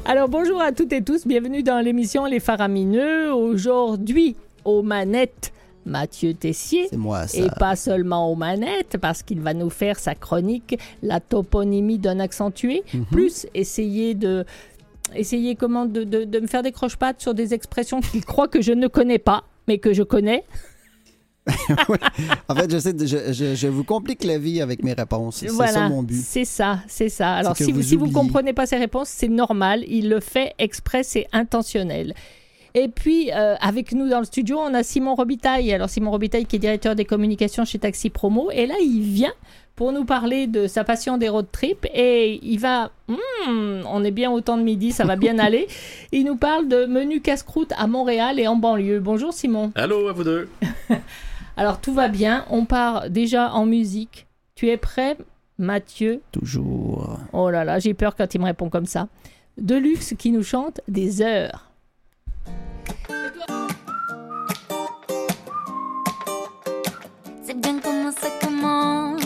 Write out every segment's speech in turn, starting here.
Alors bonjour à toutes et tous, bienvenue dans l'émission Les Faramineux. Aujourd'hui, aux manettes, Mathieu Tessier. C'est moi, ça. Et pas seulement aux manettes, parce qu'il va nous faire sa chronique, la toponymie d'un accentué, plus essayer de me faire des croche-pattes sur des expressions qu'il croit que je ne connais pas, mais que je connais. Oui. En fait, je vous complique la vie avec mes réponses. Voilà, c'est ça mon but. C'est ça. Alors, si vous comprenez pas ses réponses, c'est normal. Il le fait exprès, c'est intentionnel. Et puis, avec nous dans le studio, on a Simon Robitaille. Alors, Simon Robitaille qui est directeur des communications chez Taxi Promo. Et là, il vient pour nous parler de sa passion des road trips. Et il va... on est bien au temps de midi, ça va bien aller. Il nous parle de menu casse-croûte à Montréal et en banlieue. Bonjour, Simon. Allô à vous deux. Alors, tout va bien. On part déjà en musique. Tu es prêt, Mathieu? Toujours. Oh là là, j'ai peur quand il me répond comme ça. Deluxe qui nous chante Des heures. C'est bien comment ça commence.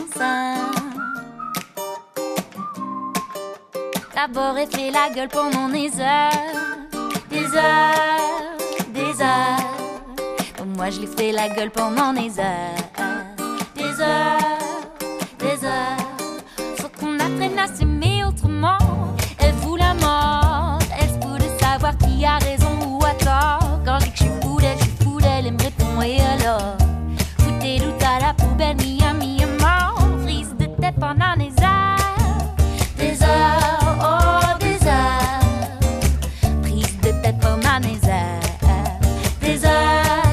D'abord, elle fait la gueule pendant des heures. Des heures, des heures. Moi je lui fais la gueule pendant des heures. Des heures, des heures. Faut qu'on apprenne à s'aimer autrement. Elle fout la mort. Elle se fout de savoir qui a raison ou a tort. Quand je dis que je suis fou d'elle, elle me répond et alors. Foutez doute à la poubelle, mi mort. Frise de tête pendant des heures. Des heures, oh des heures. Prise de tête pendant des heures. Des heures.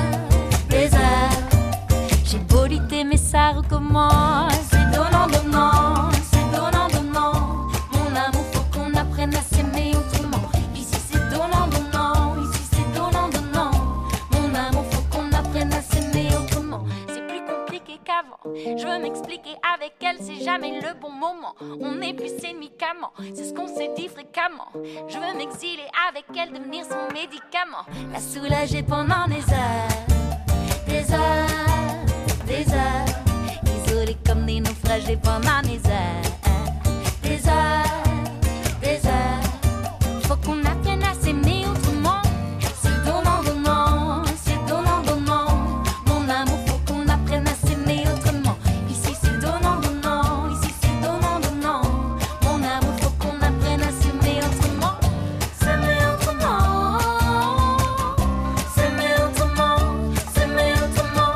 Mais ça recommence. C'est donnant, donnant, c'est donnant, donnant. Mon amour, faut qu'on apprenne à s'aimer autrement. Ici c'est donnant, donnant, ici c'est donnant, donnant. Mon amour, faut qu'on apprenne à s'aimer autrement. C'est plus compliqué qu'avant. Je veux m'expliquer avec elle, c'est jamais le bon moment. On n'est plus ennemis qu'amants, c'est ce qu'on s'est dit fréquemment. Je veux m'exiler avec elle, devenir son médicament. La soulager pendant des heures. Des heures. Des heures, isolés comme des naufragés pendant des heures. Des heures, des heures. Faut qu'on apprenne à s'aimer autrement. C'est donnant, donnant, c'est donnant, donnant. Mon amour, faut qu'on apprenne à s'aimer autrement. Ici c'est donnant, donnant, ici c'est donnant, donnant. Mon amour, faut qu'on apprenne à s'aimer autrement. S'aimer autrement. S'aimer autrement. S'aimer autrement.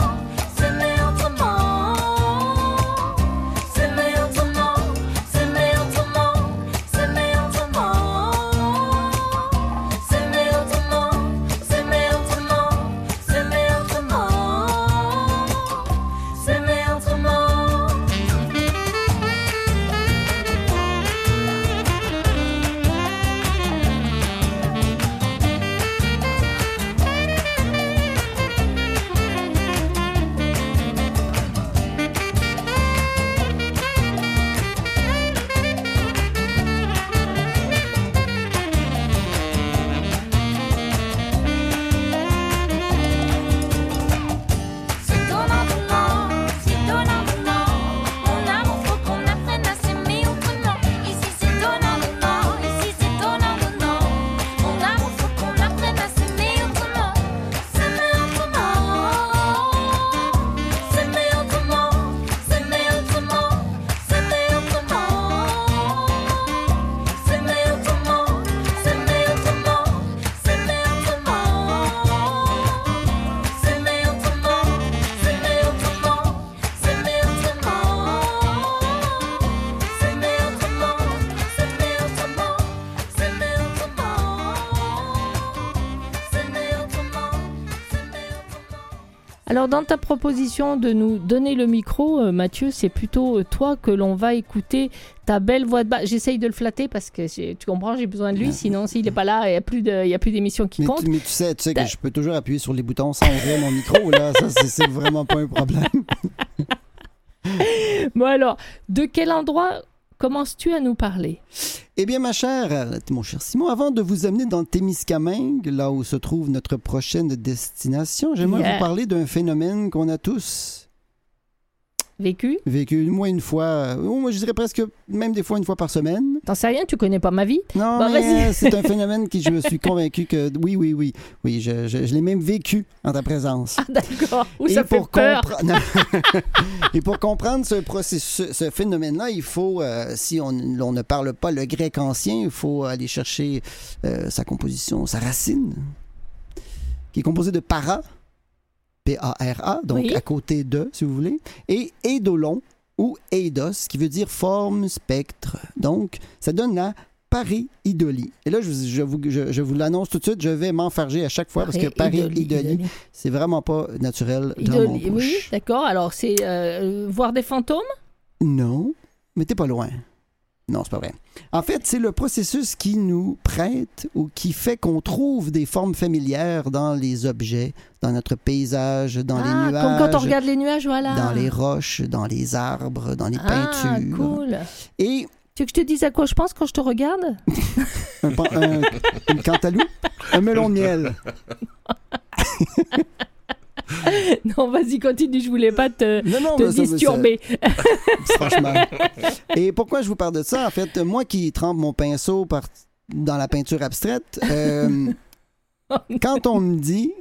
Alors, dans ta proposition de nous donner le micro, Mathieu, c'est plutôt toi que l'on va écouter, ta belle voix de basse. J'essaye de le flatter parce que, tu comprends, j'ai besoin de lui. Sinon, s'il n'est pas là, il n'y a plus d'émission qui compte. Mais tu sais que je peux toujours appuyer sur les boutons sans ouvrir mon micro. Là, ça, c'est vraiment pas un problème. Bon alors, de quel endroit commences-tu à nous parler? Eh bien, mon cher Simon, avant de vous amener dans le Témiscamingue, là où se trouve notre prochaine destination, j'aimerais vous parler d'un phénomène qu'on a tous. Vécu? Vécu, moi, une fois, moi, je dirais presque, même des fois, une fois par semaine. T'en sais rien, tu connais pas ma vie? Non, Bon, mais c'est un phénomène que je me suis convaincu que, oui, je l'ai même vécu en ta présence. Ah, d'accord. Ou ça fait peur. Et pour comprendre ce processus, ce phénomène-là, il faut, si on ne parle pas le grec ancien, il faut aller chercher sa composition, sa racine, qui est composée de para, P-A-R-A, donc oui. à côté de, si vous voulez, et eidolon, ou eidos, qui veut dire forme, spectre. Donc, ça donne la pareidolie. Et là, je vous l'annonce tout de suite, je vais m'enfarger à chaque fois parce que pareidolie, c'est vraiment pas naturel dans mon bouche. Oui, d'accord. Alors, c'est voir des fantômes? Non, mais t'es pas loin. Non, c'est pas vrai. En fait, c'est le processus qui nous prête ou qui fait qu'on trouve des formes familières dans les objets, dans notre paysage, dans les nuages. Comme quand on regarde les nuages, voilà. Dans les roches, dans les arbres, dans les peintures. Cool. Et tu veux que je te dise à quoi je pense quand je te regarde? une cantaloupe? Un melon de miel. Non, vas-y, continue, je voulais pas te disturber. Franchement. Et pourquoi je vous parle de ça? En fait, moi qui trempe mon pinceau dans la peinture abstraite, quand on me dit...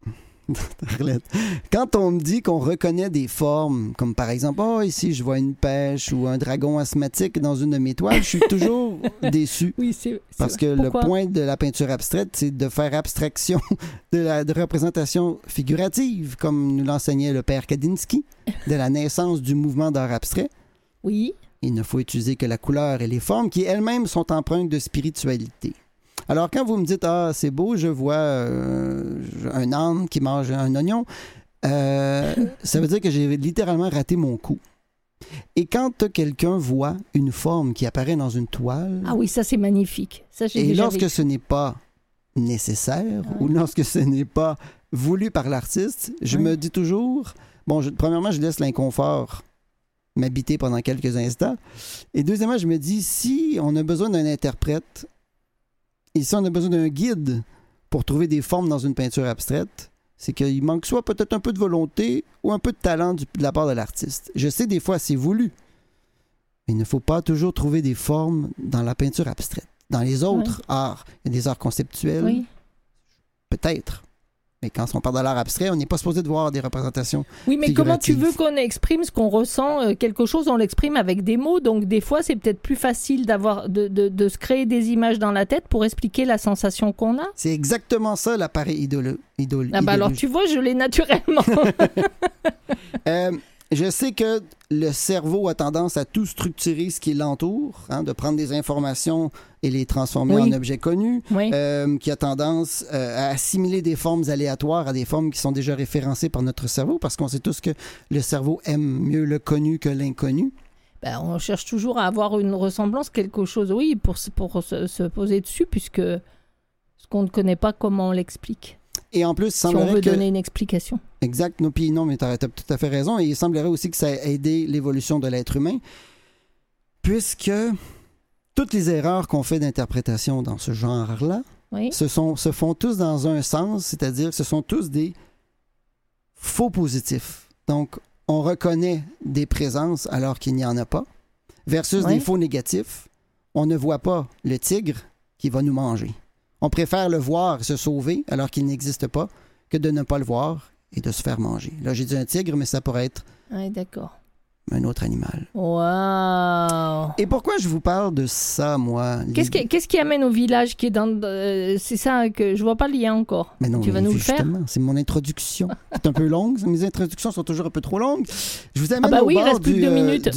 Quand on me dit qu'on reconnaît des formes, comme par exemple, ici je vois une pêche ou un dragon asthmatique dans une de mes toiles, je suis toujours déçu. Oui, parce que pourquoi? Le point de la peinture abstraite, c'est de faire abstraction de représentation figurative, comme nous l'enseignait le père Kandinsky, de la naissance du mouvement d'art abstrait. Oui. Il ne faut utiliser que la couleur et les formes qui elles-mêmes sont empreintes de spiritualité. Alors, quand vous me dites « Ah, c'est beau, je vois un âne qui mange un oignon », ça veut dire que j'ai littéralement raté mon coup. Et quand quelqu'un voit une forme qui apparaît dans une toile... Ah oui, ça, c'est magnifique. Ça, j'ai et déjà lorsque vécu. ce n'est pas nécessaire ou lorsque ce n'est pas voulu par l'artiste, je me dis toujours... Bon, premièrement, je laisse l'inconfort m'habiter pendant quelques instants. Et deuxièmement, je me dis, si on a besoin d'un interprète... Et si on a besoin d'un guide pour trouver des formes dans une peinture abstraite, c'est qu'il manque soit peut-être un peu de volonté ou un peu de talent de la part de l'artiste. Je sais, des fois, c'est voulu. Mais il ne faut pas toujours trouver des formes dans la peinture abstraite. Dans les autres arts, il y a des arts conceptuels, peut-être. Mais quand on parle de l'art abstrait, on n'est pas supposé de voir des représentations mais comment tu veux qu'on exprime ce qu'on ressent? Quelque chose, on l'exprime avec des mots. Donc, des fois, c'est peut-être plus facile de se créer des images dans la tête pour expliquer la sensation qu'on a. C'est exactement ça, la pareidolie. Alors, tu vois, je l'ai naturellement. Je sais que le cerveau a tendance à tout structurer ce qui l'entoure, de prendre des informations et les transformer en objets connus, qui a tendance à assimiler des formes aléatoires à des formes qui sont déjà référencées par notre cerveau, parce qu'on sait tous que le cerveau aime mieux le connu que l'inconnu. On cherche toujours à avoir une ressemblance, quelque chose, pour se poser dessus, puisque ce qu'on ne connaît pas, comment on l'explique. Et en plus, si on veut donner une explication. Exact. Non, mais tu as tout à fait raison. Et il semblerait aussi que ça a aidé l'évolution de l'être humain, puisque toutes les erreurs qu'on fait d'interprétation dans ce genre-là se font tous dans un sens, c'est-à-dire que ce sont tous des faux positifs. Donc, on reconnaît des présences alors qu'il n'y en a pas, versus des faux négatifs. On ne voit pas le tigre qui va nous manger. On préfère le voir se sauver alors qu'il n'existe pas que de ne pas le voir et de se faire manger. Là, j'ai dit un tigre, mais ça pourrait être un autre animal. Wow! Et pourquoi je vous parle de ça, moi? Qu'est-ce qui amène au village qui est dans... c'est ça que je vois pas le lien encore. Mais non, tu vas nous le faire? C'est mon introduction. C'est un peu longue. Mes introductions sont toujours un peu trop longues. Je vous amène il reste plus de 2 minutes.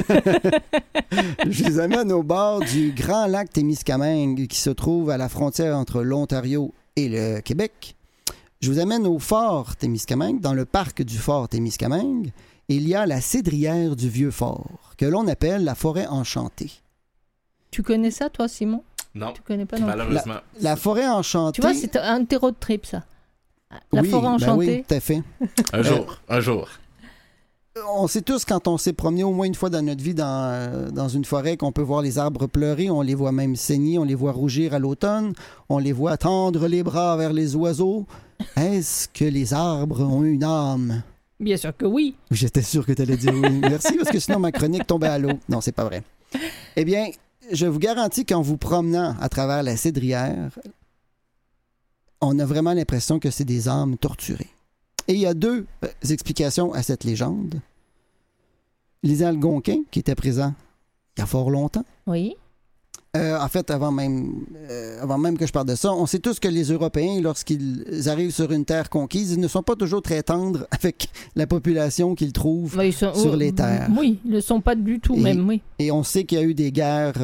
Je vous amène au bord du grand lac Témiscamingue qui se trouve à la frontière entre l'Ontario et le Québec. Je vous amène au fort Témiscamingue, dans le parc du fort Témiscamingue. Il y a la cédrière du Vieux-Fort, que l'on appelle la forêt enchantée. Tu connais ça, toi, Simon? Non, tu connais pas non malheureusement. La forêt enchantée... Tu vois, c'est un de tes road trip, ça. La forêt enchantée. Oui, tout à fait. Un jour. On sait tous, quand on s'est promené au moins une fois dans notre vie dans une forêt, qu'on peut voir les arbres pleurer, on les voit même saigner, on les voit rougir à l'automne, on les voit tendre les bras vers les oiseaux. Est-ce que les arbres ont une âme? Bien sûr que oui. J'étais sûr que tu allais dire oui. Merci, parce que sinon ma chronique tombait à l'eau. Non, c'est pas vrai. Eh bien, je vous garantis qu'en vous promenant à travers la Cédrière, on a vraiment l'impression que c'est des âmes torturées. Et il y a 2 explications à cette légende. Lisa Algonquin, qui était présent il y a fort longtemps. Oui. En fait, avant même que je parle de ça, on sait tous que les Européens, lorsqu'ils arrivent sur une terre conquise, ils ne sont pas toujours très tendres avec la population qu'ils trouvent sur les terres. Oui, ils ne le sont pas du tout, même, oui. Et on sait qu'il y a eu des guerres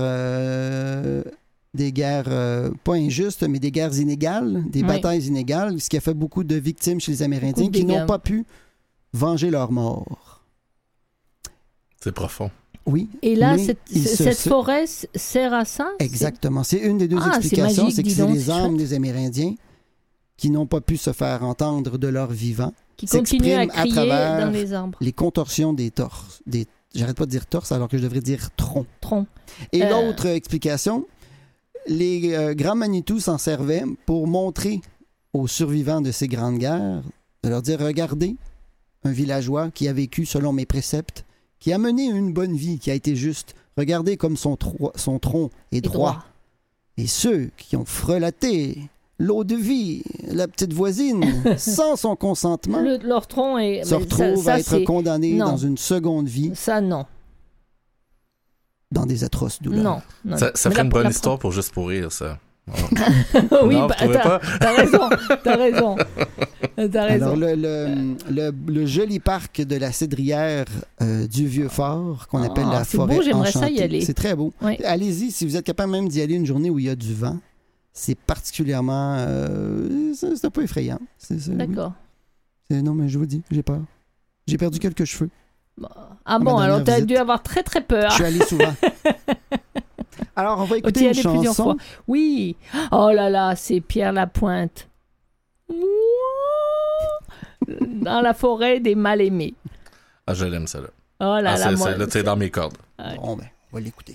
pas injustes, mais des guerres inégales, des batailles inégales, ce qui a fait beaucoup de victimes chez les Amérindiens qui n'ont pas pu venger leur mort. C'est profond. Oui. Et là, cette forêt sert à ça? Exactement. C'est une des 2 explications, c'est que c'est les âmes des Amérindiens qui n'ont pas pu se faire entendre de leur vivant, qui continuent à crier à travers dans les arbres. Les contorsions des torses. J'arrête pas de dire torse alors que je devrais dire tronc. Et l'autre explication, les grands Manitou s'en servaient pour montrer aux survivants de ces grandes guerres, de leur dire, regardez, un villageois qui a vécu selon mes préceptes, qui a mené une bonne vie, qui a été juste. Regardez comme son tronc est droit. Et ceux qui ont frelaté l'eau de vie, la petite voisine, sans son consentement, leur tronc se retrouvent à être condamnés dans une seconde vie. Ça, non. Dans des atroces douleurs. Non. Ça ferait une bonne histoire pour Juste pour rire, ça. Oui, non, t'as raison. Alors, le joli parc de la Cédrière du Vieux-Fort, qu'on appelle la forêt beau, j'aimerais enchantée. Ça y aller. C'est très beau. Oui. Allez-y, si vous êtes capable même d'y aller une journée où il y a du vent, c'est particulièrement... c'est un peu effrayant. D'accord. Oui. Non, mais je vous dis, j'ai peur. J'ai perdu quelques cheveux. Ah bon, alors t'as dû avoir très très peur. Je suis allé souvent. Alors, on va écouter une chanson. Oui. Oh là là, c'est Pierre Lapointe. Dans la forêt des mal-aimés. Ah, je l'aime, ça, là. Oh là là, là, c'est dans mes cordes. Bon, ben, on va l'écouter.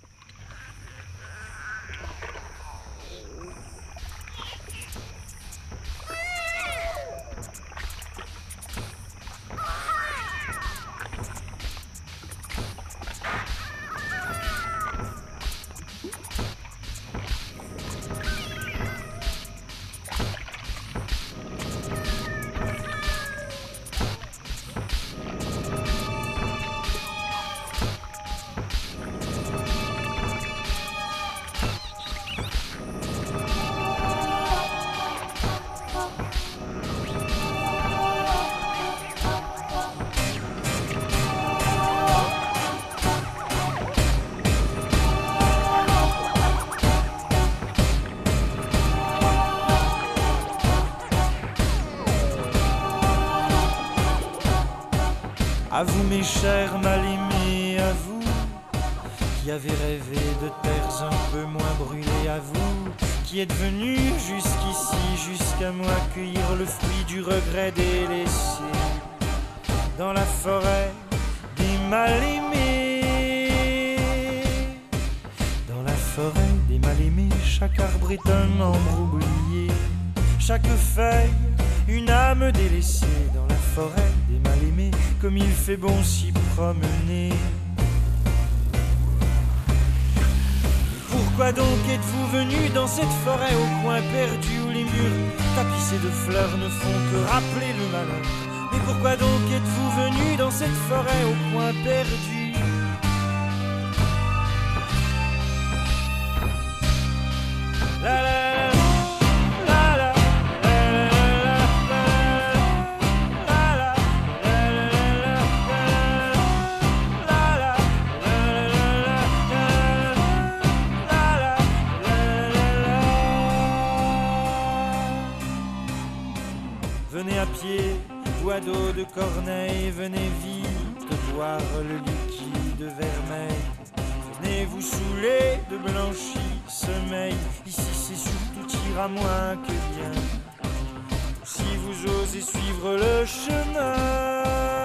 À vous mes chers mal-aimés, à vous qui avez rêvé de terres un peu moins brûlées, à vous qui êtes venus jusqu'ici, jusqu'à moi cueillir le fruit du regret délaissé dans la forêt des mal-aimés. Dans la forêt des mal-aimés, chaque arbre est un membre oublié, chaque feuille une âme délaissée. Dans la forêt des mal-aimés, comme il fait bon s'y promener. Pourquoi donc êtes-vous venus dans cette forêt au coin perdu où les murs tapissés de fleurs ne font que rappeler le malheur? Mais pourquoi donc êtes-vous venus dans cette forêt au coin perdu? La la venez à pied ou à dos de Corneille, venez vite boire le liquide vermeil. Venez vous saouler de blanchi sommeil, ici c'est surtout tir à moins que bien. Si vous osez suivre le chemin,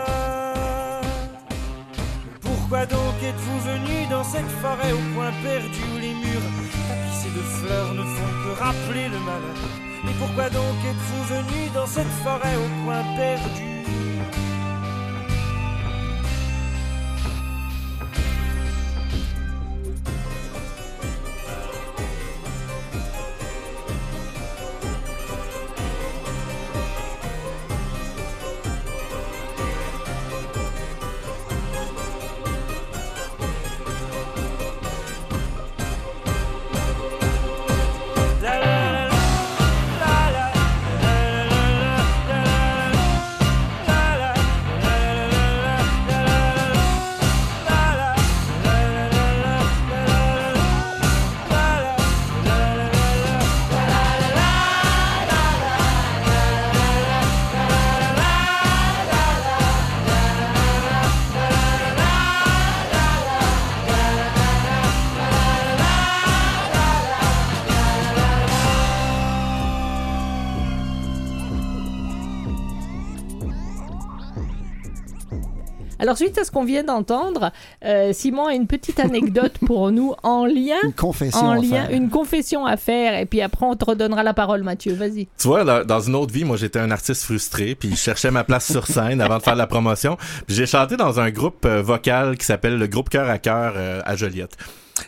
pourquoi donc êtes-vous venus dans cette forêt au coin perdu où les murs tapissés de fleurs ne font que rappeler le malheur? Mais pourquoi donc êtes-vous venus dans cette forêt au coin perdu? Alors, suite à ce qu'on vient d'entendre, Simon a une petite anecdote pour nous en lien. Une confession à faire. Une confession à faire. Et puis après, on te redonnera la parole, Mathieu. Vas-y. Tu vois, dans une autre vie, moi, j'étais un artiste frustré, puis je cherchais ma place sur scène avant de faire la promotion. Puis j'ai chanté dans un groupe vocal qui s'appelle le groupe Cœur à Cœur à Joliette.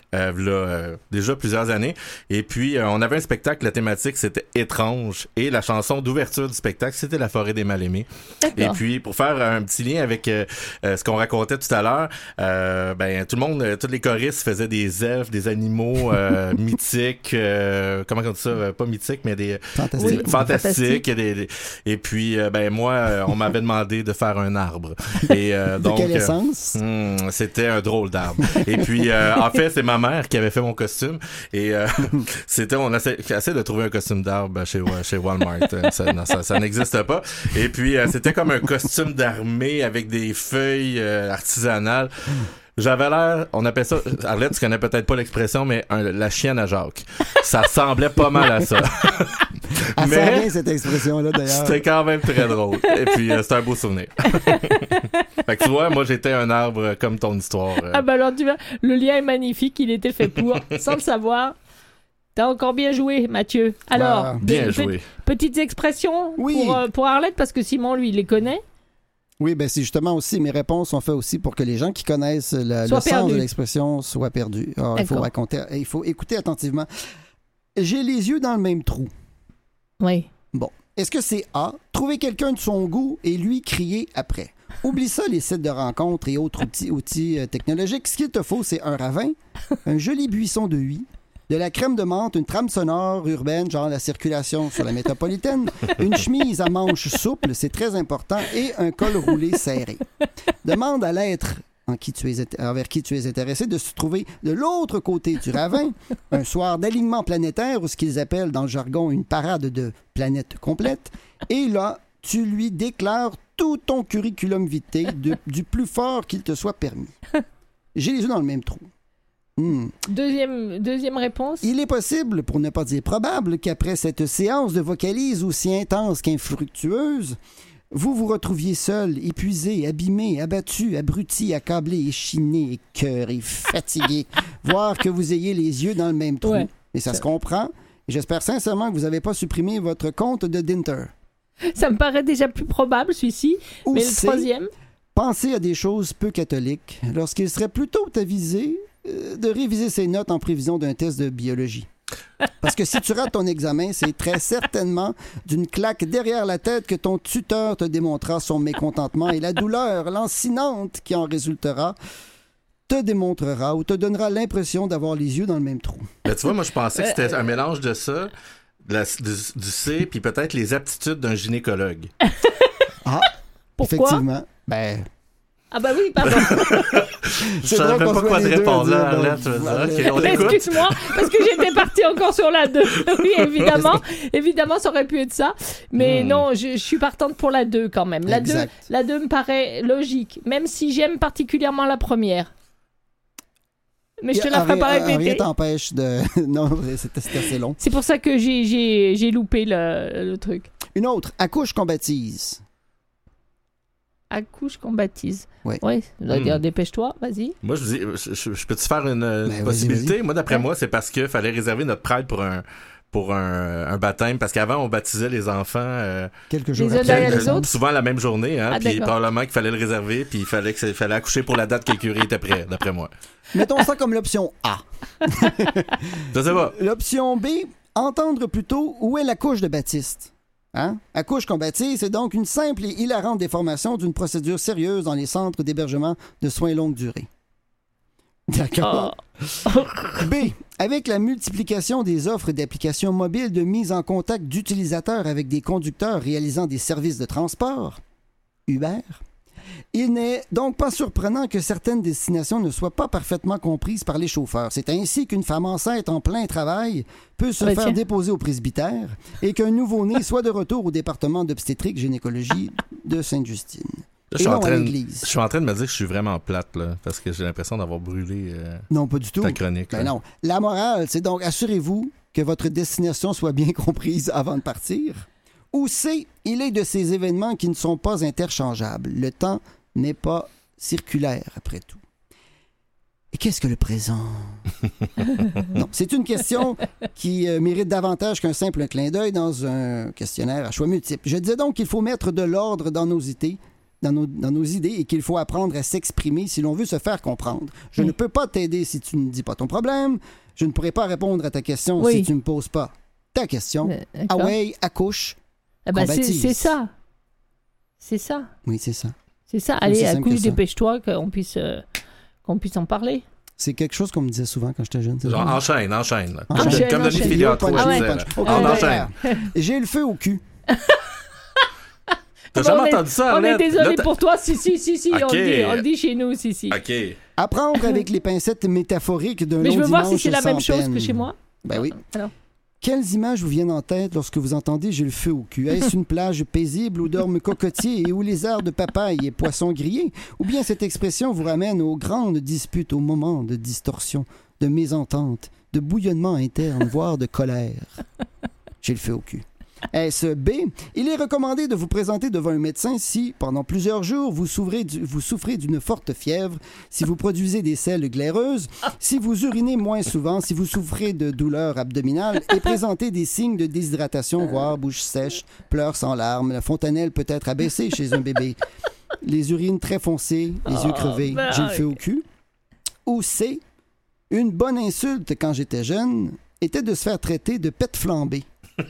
Déjà plusieurs années. Et puis, on avait un spectacle, la thématique, c'était étrange. Et la chanson d'ouverture du spectacle, c'était La forêt des mal-aimés. D'accord. Et puis, pour faire un petit lien avec ce qu'on racontait tout à l'heure, tout le monde, tous les choristes faisaient des elfes, des animaux mythiques, comment on dit ça? Pas mythiques, mais des... Fantastiques. Et puis, moi, on m'avait demandé de faire un arbre. Et, de quelle essence? C'était un drôle d'arbre. Et puis, en fait, c'est ma mère qui avait fait mon costume. Et on essayait de trouver un costume d'arbre chez Walmart. Ça n'existe pas. Et puis, c'était comme un costume d'armée avec des feuilles artisanales. J'avais l'air, on appelle ça, Arlette, tu connais peut-être pas l'expression, mais la chienne à Jacques. Ça ressemblait pas mal à ça. Elle sent bien cette expression-là, d'ailleurs. C'était quand même très drôle. Et puis, c'était un beau souvenir. Fait que tu vois, moi, j'étais un arbre comme ton histoire. Ah ben alors, tu vois, le lien est magnifique, il était fait pour, sans le savoir. T'as encore bien joué, Mathieu. Alors, bien joué. Petites expressions pour Arlette, parce que Simon, lui, il les connaît. Oui, ben c'est justement aussi, mes réponses sont faites aussi pour que les gens qui connaissent le sens de l'expression soient perdus. Alors, il faut écouter attentivement. J'ai les yeux dans le même trou. Oui. Bon. Est-ce que c'est A, trouver quelqu'un de son goût et lui crier après? Oublie ça, les sites de rencontres et autres outils technologiques. Ce qu'il te faut, c'est un ravin, un joli buisson de huit, de la crème de menthe, une trame sonore urbaine, genre la circulation sur la métropolitaine, une chemise à manches souples, c'est très important, et un col roulé serré. Demande à l'être envers qui tu es intéressé de se trouver de l'autre côté du ravin, un soir d'alignement planétaire, ou ce qu'ils appellent dans le jargon une parade de planètes complètes, et là, tu lui déclares tout ton curriculum vitae du plus fort qu'il te soit permis. J'ai les yeux dans le même trou. Deuxième réponse. Il est possible, pour ne pas dire probable, qu'après cette séance de vocalise aussi intense qu'infructueuse, vous vous retrouviez seul, épuisé, abîmé, abattu, abruti, accablé, échiné, écœuré, fatigué, voire que vous ayez les yeux dans le même trou. Ouais. Et ça se comprend. Et j'espère sincèrement que vous n'avez pas supprimé votre compte de Dinter. Ça me paraît déjà plus probable, celui-ci. Mais le troisième... Pensez à des choses peu catholiques lorsqu'il serait plutôt avisé de réviser ses notes en prévision d'un test de biologie. Parce que si tu rates ton examen, c'est très certainement d'une claque derrière la tête que ton tuteur te démontrera son mécontentement et la douleur lancinante qui en résultera te démontrera ou te donnera l'impression d'avoir les yeux dans le même trou. Ben, tu vois, moi, je pensais que c'était un mélange de ça, du C, puis peut-être les aptitudes d'un gynécologue. Ah, pourquoi? Effectivement. Ah bah oui, pardon. Je savais même pas quoi te répondre là, Arlette. Okay, on écoute. Excuse-moi, parce que j'étais partie encore sur la 2. Oui, évidemment, ça aurait pu être ça. Mais non, je suis partante pour la 2 quand même. La 2 me paraît logique, même si j'aime particulièrement la première. Mais je te la ferai pas répéter. Rien t'empêche de... Non, c'était assez long. C'est pour ça que j'ai loupé le truc. Une autre, accouche qu'on baptise. Accouche qu'on baptise. Oui. Ça doit dire dépêche-toi, vas-y. Moi, je dis, je peux-tu faire une possibilité? Vas-y. Moi, d'après moi, c'est parce qu'il fallait réserver notre prêtre pour un baptême, parce qu'avant, on baptisait les enfants quelques jours après. Les autres? Souvent la même journée, hein, puis probablement qu'il fallait le réserver, puis il fallait accoucher pour la date que le curé était prêt, d'après moi. Mettons ça comme l'option A. Je sais pas. L'option B, entendre plutôt où est la couche de Baptiste. Hein? Accouche qu'on baptise, c'est donc une simple et hilarante déformation d'une procédure sérieuse dans les centres d'hébergement de soins longue durée. D'accord. B. Avec la multiplication des offres d'applications mobiles de mise en contact d'utilisateurs avec des conducteurs réalisant des services de transport, Uber, il n'est donc pas surprenant que certaines destinations ne soient pas parfaitement comprises par les chauffeurs. C'est ainsi qu'une femme enceinte en plein travail peut se faire déposer au presbytère et qu'un nouveau-né soit de retour au département d'obstétrique-gynécologie de Sainte-Justine. Là, je suis en train de me dire que je suis vraiment plate, là, parce que j'ai l'impression d'avoir brûlé non, pas du tout. Ta chronique. Ben non. La morale, c'est donc assurez-vous que votre destination soit bien comprise avant de partir. Ou C, il est de ces événements qui ne sont pas interchangeables. Le temps n'est pas circulaire après tout. Et qu'est-ce que le présent? Non, c'est une question qui mérite davantage qu'un simple clin d'œil dans un questionnaire à choix multiples. Je disais donc qu'il faut mettre de l'ordre dans nos idées, dans nos idées et qu'il faut apprendre à s'exprimer si l'on veut se faire comprendre. Je ne peux pas t'aider si tu ne dis pas ton problème. Je ne pourrai pas répondre à ta question si tu ne me poses pas ta question. Away, accouche, c'est ça. C'est ça. Oui, c'est ça. C'est ça. Allez, accouche, dépêche-toi qu'on puisse en parler. C'est quelque chose qu'on me disait souvent quand j'étais jeune. Genre, enchaîne. Comme Denis Enchaîne. Filiatro, je disais. On enchaîne. J'ai le feu au cul. T'as jamais entendu ça, On est Arlette? désolé Là, pour toi. Si. Okay. On le dit chez nous, si. OK. Apprendre avec les pincettes métaphoriques d'un long Mais je veux dimanche voir si c'est la même chose peine. que chez moi. Ben oui. Alors. Quelles images vous viennent en tête lorsque vous entendez « j'ai le feu au cul » ? Est-ce une plage paisible où dorment cocotiers et où les airs de papaye et poissons grillés ? Ou bien cette expression vous ramène aux grandes disputes, aux moments de distorsion, de mésentente, de bouillonnement interne, voire de colère ? J'ai le feu au cul. Est-ce B? Il est recommandé de vous présenter devant un médecin si, pendant plusieurs jours, vous souffrez d'une forte fièvre, si vous produisez des selles glaireuses, si vous urinez moins souvent, si vous souffrez de douleurs abdominales et présentez des signes de déshydratation, voire bouche sèche, pleurs sans larmes, la fontanelle peut être abaissée chez un bébé, les urines très foncées, les yeux crevés, j'ai le feu au cul. Ou C? Une bonne insulte quand j'étais jeune était de se faire traiter de pète flambée.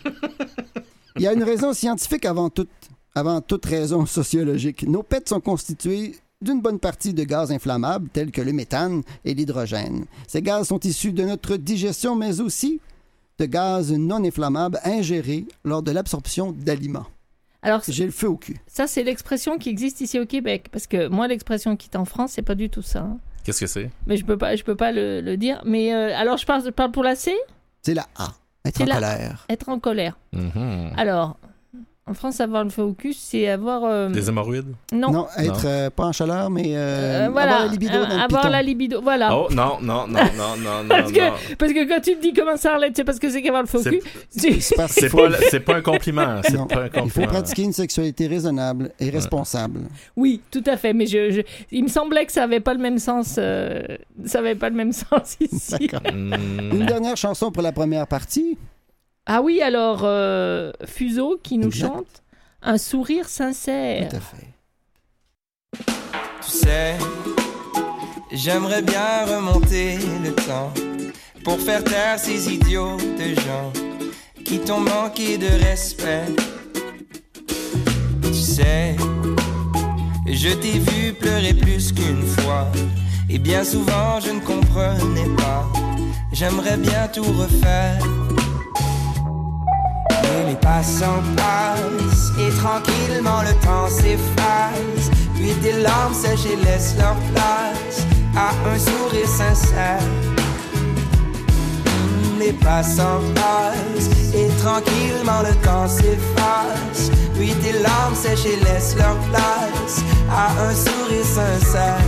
Il y a une raison scientifique avant toute raison sociologique. Nos pets sont constitués d'une bonne partie de gaz inflammables tels que le méthane et l'hydrogène. Ces gaz sont issus de notre digestion, mais aussi de gaz non inflammables ingérés lors de l'absorption d'aliments. Alors, j'ai le feu au cul. Ça, c'est l'expression qui existe ici au Québec. Parce que moi, l'expression qui est en France, c'est pas du tout ça. Hein. Qu'est-ce que c'est? Mais je peux pas le dire. Mais alors, je parle pour la C? C'est la A. Être en colère. Être en colère. Mm-hmm. Alors, en France, avoir le feu au cul, c'est avoir... Des hémorroïdes? Non, être pas en chaleur, mais voilà, avoir la libido dans le avoir piton. La libido, voilà. Oh, non. Parce que quand tu te dis comment ça, Arlette, c'est parce que c'est qu'avoir le feu au cul. C'est pas un compliment. C'est pas un compliment. Il faut pratiquer une sexualité raisonnable et responsable. Oui, tout à fait, mais il me semblait que ça avait pas le même sens. Ça avait pas le même sens ici. D'accord. Une dernière chanson pour la première partie. Ah oui, alors, Fuseau qui nous chante Un sourire sincère. Tout à fait. Tu sais, j'aimerais bien remonter le temps pour faire taire ces idiots de gens qui t'ont manqué de respect. Tu sais, je t'ai vu pleurer plus qu'une fois et bien souvent je ne comprenais pas. J'aimerais bien tout refaire. Et les passants passent et tranquillement le temps s'efface. Puis tes larmes sèches et laissent leur place à un sourire sincère. Les passants passent et tranquillement le temps s'efface. Puis tes larmes sèches et laissent leur place à un sourire sincère.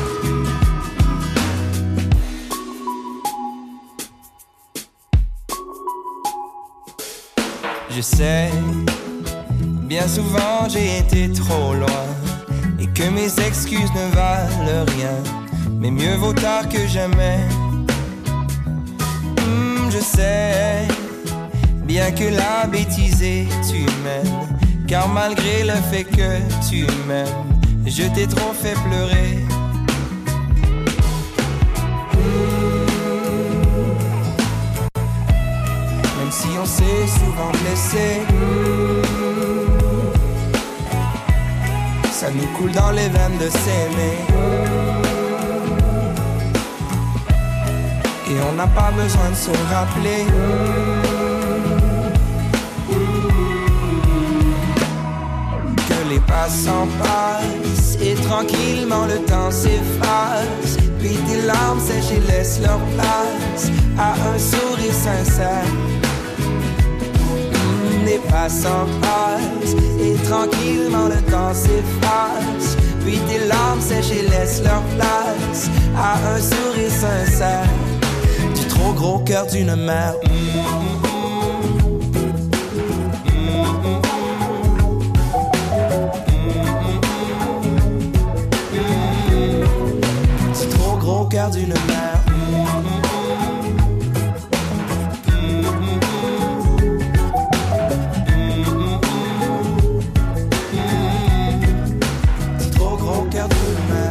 Je sais, bien souvent j'ai été trop loin et que mes excuses ne valent rien, mais mieux vaut tard que jamais. Je sais, bien que la bêtise est humaine, car malgré le fait que tu m'aimes, je t'ai trop fait pleurer. Même si on s'est souvent blessé, ça nous coule dans les veines de s'aimer. Et on n'a pas besoin de se rappeler que les passants passent et tranquillement le temps s'efface. Puis tes larmes sèches et laissent leur place à un sourire sincère. Les passants passent et tranquillement le temps s'efface. Puis tes larmes sèches et laissent leur place à un sourire sincère. Du trop gros cœur d'une mère. perdu le maire. C'est trop gros, perdu le maire.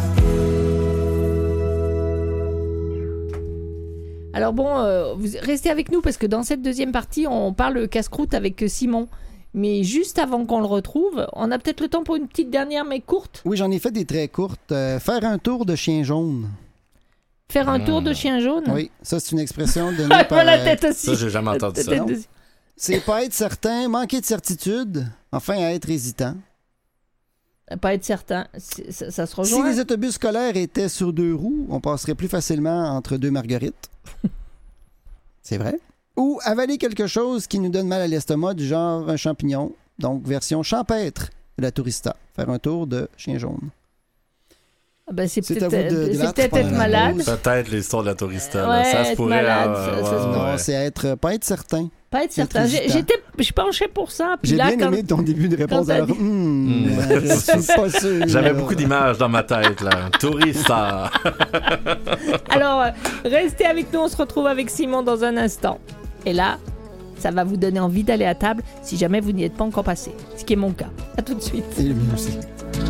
Alors bon, vous restez avec nous parce que dans cette deuxième partie, on parle casse-croûte avec Simon. Mais juste avant qu'on le retrouve, on a peut-être le temps pour une petite dernière, mais courte. Oui, j'en ai fait des très courtes. Faire un tour de chien jaune. Faire un tour de chien jaune? Oui, ça, c'est une expression donnée par... la tête aussi. Ça, j'ai jamais entendu ça. C'est pas être certain, manquer de certitude, enfin être hésitant. Pas être certain. Ça se Si rejoint. les autobus scolaires étaient sur 2 roues, on passerait plus facilement entre 2 marguerites. C'est vrai. Ou avaler quelque chose qui nous donne mal à l'estomac, du genre un champignon. Donc, version champêtre de la tourista. Faire un tour de chien jaune. Ben, c'est à vous de peut-être débattre être pendant la malade. pause. Peut-être l'histoire de la tourista. Ouais, là. Ça se être pourrait. malade, là, ça se Non, ouais. c'est pas être certain. Pas être certain. hésitant. Je penchais pour ça. Puis J'ai là, bien aimé ton début de réponse. t'as Alors, dit- je suis pas sûr. J'avais beaucoup d'images dans ma tête, là. Tourista. Alors, restez avec nous. On se retrouve avec Simon dans un instant. Et là, ça va vous donner envie d'aller à table si jamais vous n'y êtes pas encore passé. Ce qui est mon cas. À tout de suite. Et le mien aussi.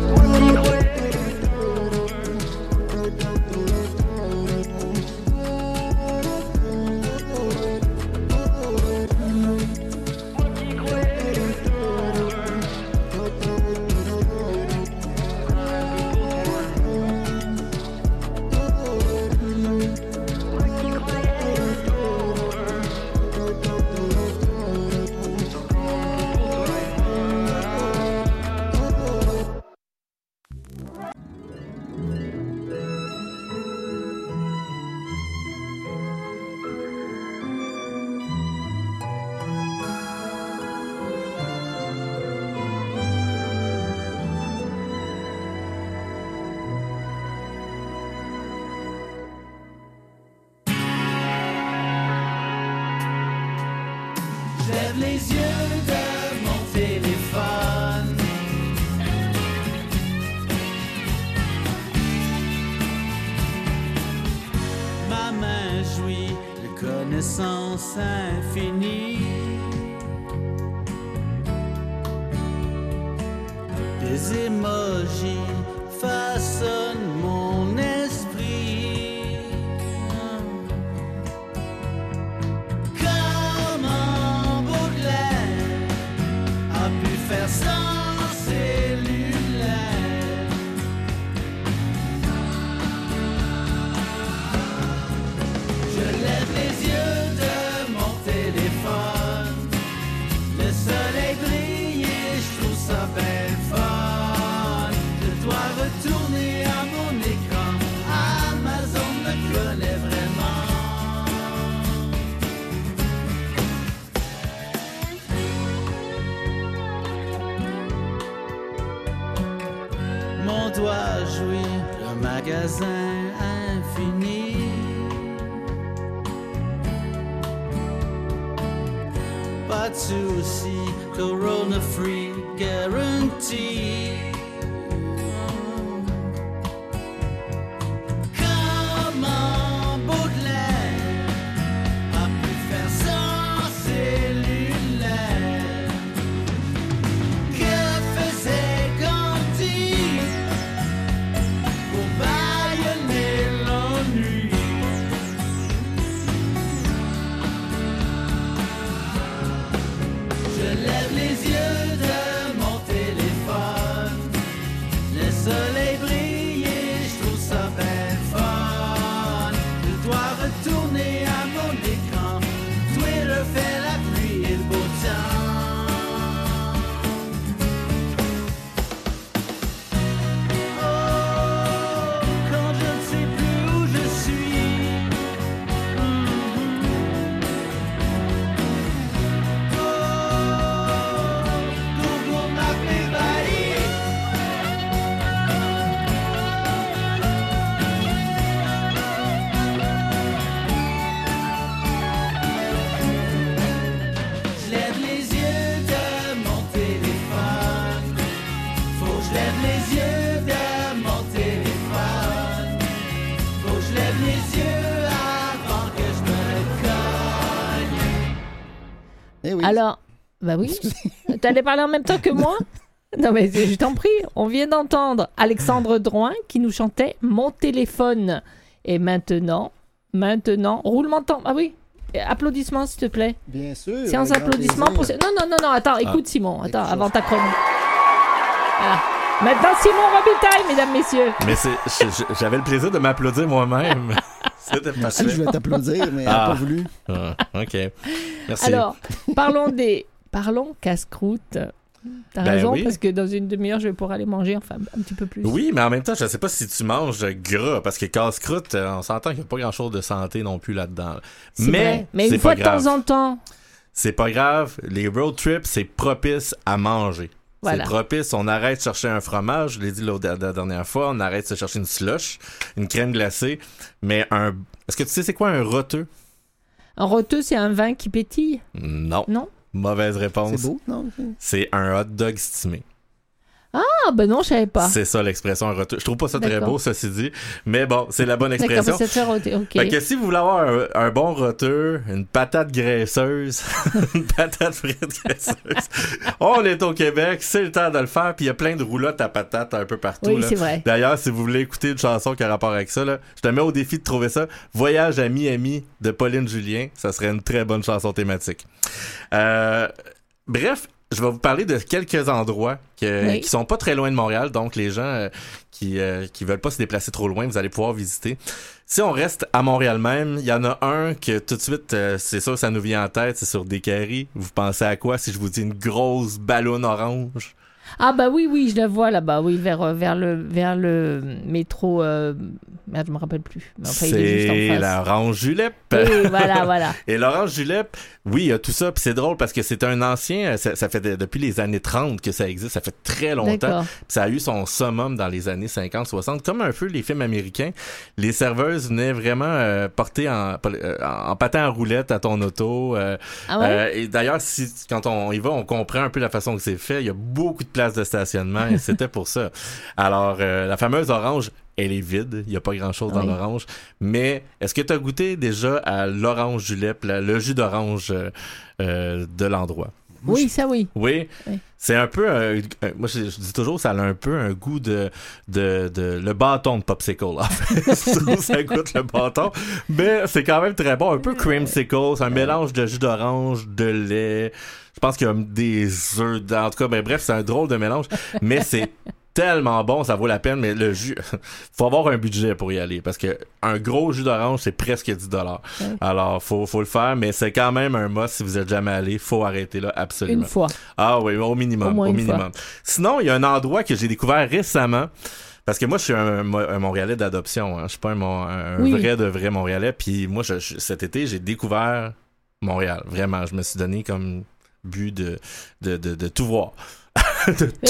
Lève les yeux de mon téléphone. Ma main jouit de connaissances infinies. Des émojis façonnent mon esprit. Comment Baudelaire a pu faire sans cellulaire? Je lève les yeux de mon téléphone. Le soleil brille et je trouve ça bien fun. Je dois retourner à mon écran. Amazon me connaît vraiment. Mon doigt jouit le magasin infini. Pas de souci, Corona Free Guarantee. Comment Baudelaire a pu faire sans cellulaire? Que faisait Gandhi pour bâillonner l'ennui? Je lève les yeux de mon téléphone. Alors, bah oui. T'allais parler en même temps que moi? Non, mais je t'en prie. On vient d'entendre Alexandre Drouin qui nous chantait Mon téléphone. Et maintenant, roulement de temps. Ah oui. Applaudissements, s'il te plaît. Bien sûr. Séance applaudissements pour... Non, attends, écoute Simon. Attends, avant ta chronique. Voilà. Maintenant, Simon Robitaille, mesdames, messieurs. Mais j'avais le plaisir de m'applaudir moi-même. C'était parfait. Je vais t'applaudir, mais elle n'a pas voulu. OK. Merci. Alors, parlons casse-croûte. T'as raison, oui. parce que dans une demi-heure, je vais pouvoir aller manger, enfin, un petit peu plus. Oui, mais en même temps, je sais pas si tu manges gras, parce que casse-croûte, on s'entend qu'il n'y a pas grand-chose de santé non plus là-dedans. Mais une fois de temps en temps. C'est pas grave. Les road trips, c'est propice à manger. Voilà. C'est propice. On arrête de chercher un fromage, je l'ai dit la dernière fois, on arrête de chercher une slush, une crème glacée, mais est-ce que tu sais c'est quoi un roteux? Un roteux, c'est un vin qui pétille? Non. Non? Mauvaise réponse. C'est beau, non? C'est un hot dog stimé. Ah, ben non, je savais pas. C'est ça l'expression, un roteux. Je trouve pas ça très beau, ceci dit. Mais bon, c'est la bonne expression. D'accord, c'est roteux, OK. Fait que si vous voulez avoir un bon roteux, une patate graisseuse, une patate frite graisseuse, on est au Québec, c'est le temps de le faire, puis il y a plein de roulottes à patates un peu partout. Oui, là. C'est vrai. D'ailleurs, si vous voulez écouter une chanson qui a rapport avec ça, là, je te mets au défi de trouver ça. Voyage à Miami de Pauline Julien, ça serait une très bonne chanson thématique. Bref, je vais vous parler de quelques endroits qui sont pas très loin de Montréal, donc les gens qui veulent pas se déplacer trop loin, vous allez pouvoir visiter. Si on reste à Montréal même, il y en a un que tout de suite, c'est sûr, ça nous vient en tête, c'est sur Descaries. Vous pensez à quoi si je vous dis une grosse ballonne orange? Ah bah oui, je la vois là-bas, oui, vers le métro. Merde, je me rappelle plus. Mais enfin, il est juste en face. l'Orange Julep. Oui, voilà. Et l'Orange Julep, oui, il y a tout ça, puis c'est drôle parce que c'est un ancien, ça fait depuis les années 30 que ça existe, ça fait très longtemps. Puis ça a eu son summum dans les années 50-60, comme un peu les films américains. Les serveuses venaient vraiment porter en patin à roulette à ton auto. Ah ouais? Et d'ailleurs, quand on y va, on comprend un peu la façon que c'est fait. Il y a beaucoup de places de stationnement et c'était pour ça. Alors, la fameuse orange, elle est vide. Il n'y a pas grand-chose dans l'orange. Mais est-ce que tu as goûté déjà à l'orange julep, le jus d'orange de l'endroit? Oui, ça oui. Oui. C'est un peu... moi, je dis toujours, ça a un peu un goût de le bâton de popsicle, en fait. Ça goûte le bâton. Mais c'est quand même très bon. Un peu creamsicle. C'est un mélange de jus d'orange, de lait. Je pense qu'il y a des œufs dedans. En tout cas, ben, bref, c'est un drôle de mélange. Mais c'est tellement bon, ça vaut la peine, mais le jus, faut avoir un budget pour y aller, parce que un gros jus d'orange, c'est presque 10$. Alors, faut le faire, mais c'est quand même un must si vous êtes jamais allé, faut arrêter là, absolument. Une fois. Ah oui, au minimum. Au minimum. Fois. Sinon, il y a un endroit que j'ai découvert récemment, parce que moi, je suis un Montréalais d'adoption, hein. Je suis pas un vrai Montréalais, puis moi, cet été, j'ai découvert Montréal, vraiment. Je me suis donné comme but de tout voir. De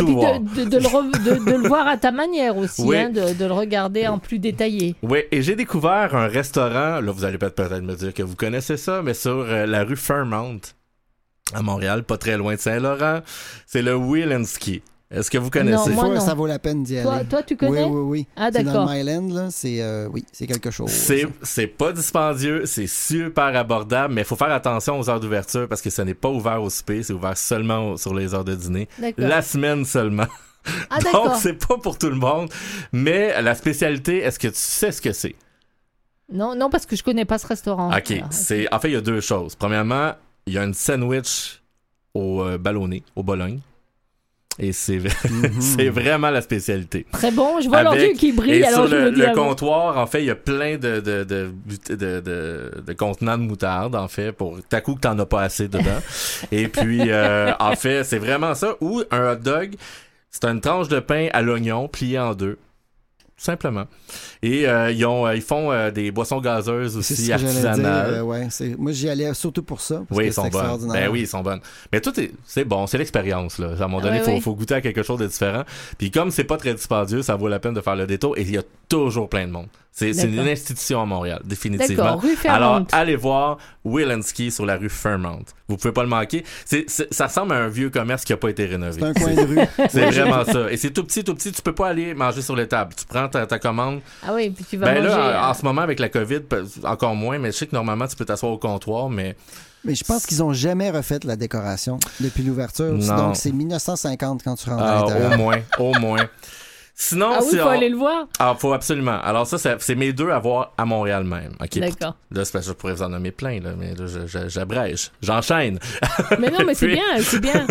le voir à ta manière aussi, oui. Hein, de le regarder en plus détaillé. Oui, et j'ai découvert un restaurant, là vous allez peut-être me dire que vous connaissez ça, mais sur la rue Fairmount à Montréal, pas très loin de Saint-Laurent, c'est le Wheel & Ski. Est-ce que vous connaissez? Non, moi, non. Ça vaut la peine d'y aller. Toi, tu connais? Oui. Ah, c'est d'accord. dans le Myland, là. C'est quelque chose. C'est pas dispendieux, c'est super abordable, mais il faut faire attention aux heures d'ouverture parce que ce n'est pas ouvert au souper, c'est ouvert seulement sur les heures de dîner. D'accord. La semaine seulement. Ah, donc, c'est pas pour tout le monde. Mais la spécialité, est-ce que tu sais ce que c'est? Non, parce que je connais pas ce restaurant. OK. En fait, il y a deux choses. Premièrement, il y a une sandwich au ballonné, au Bologne. Et c'est vraiment la spécialité. Très bon, je vois leurs yeux qui brillent. Et alors sur je me dis le comptoir, en fait, il y a plein de contenants de moutarde, en fait, pour t'as coup que t'en as pas assez dedans. Et puis, en fait, c'est vraiment ça. Ou un hot dog, c'est une tranche de pain à l'oignon pliée en deux. Tout simplement. Et ils font des boissons gazeuses aussi artisanales. Moi, j'y allais surtout pour ça. Parce oui, que ils sont bonnes. Ben oui, ils sont bonnes. Mais c'est bon, c'est l'expérience, là. À un moment donné, faut goûter à quelque chose de différent. Puis comme c'est pas très dispendieux, ça vaut la peine de faire le détour. Et il y a toujours plein de monde. C'est une institution à Montréal, définitivement. D'accord, rue Fairmount. Alors, allez voir Wheel & Ski sur la rue Fairmount. Vous pouvez pas le manquer. Ça ressemble à un vieux commerce qui a pas été rénové. C'est un coin de rue. C'est vraiment ça. Et c'est tout petit. Tu peux pas aller manger sur les tables. Tu prends ta commande, Ah oui, puis tu vas manger... Là, en ce moment, avec la COVID, encore moins, mais je sais que normalement, tu peux t'asseoir au comptoir, mais je pense qu'ils n'ont jamais refait la décoration depuis l'ouverture. Non. Donc, c'est 1950 quand tu rentres à l'intérieur. Au moins. Sinon, Ah oui, il faut aller le voir. Ah, faut absolument. Alors ça, c'est mes 2 à voir à Montréal même. Okay, d'accord. Là, c'est parce que je pourrais vous en nommer plein, là, mais là, j'abrège. J'enchaîne. Mais non, mais c'est bien, c'est bien.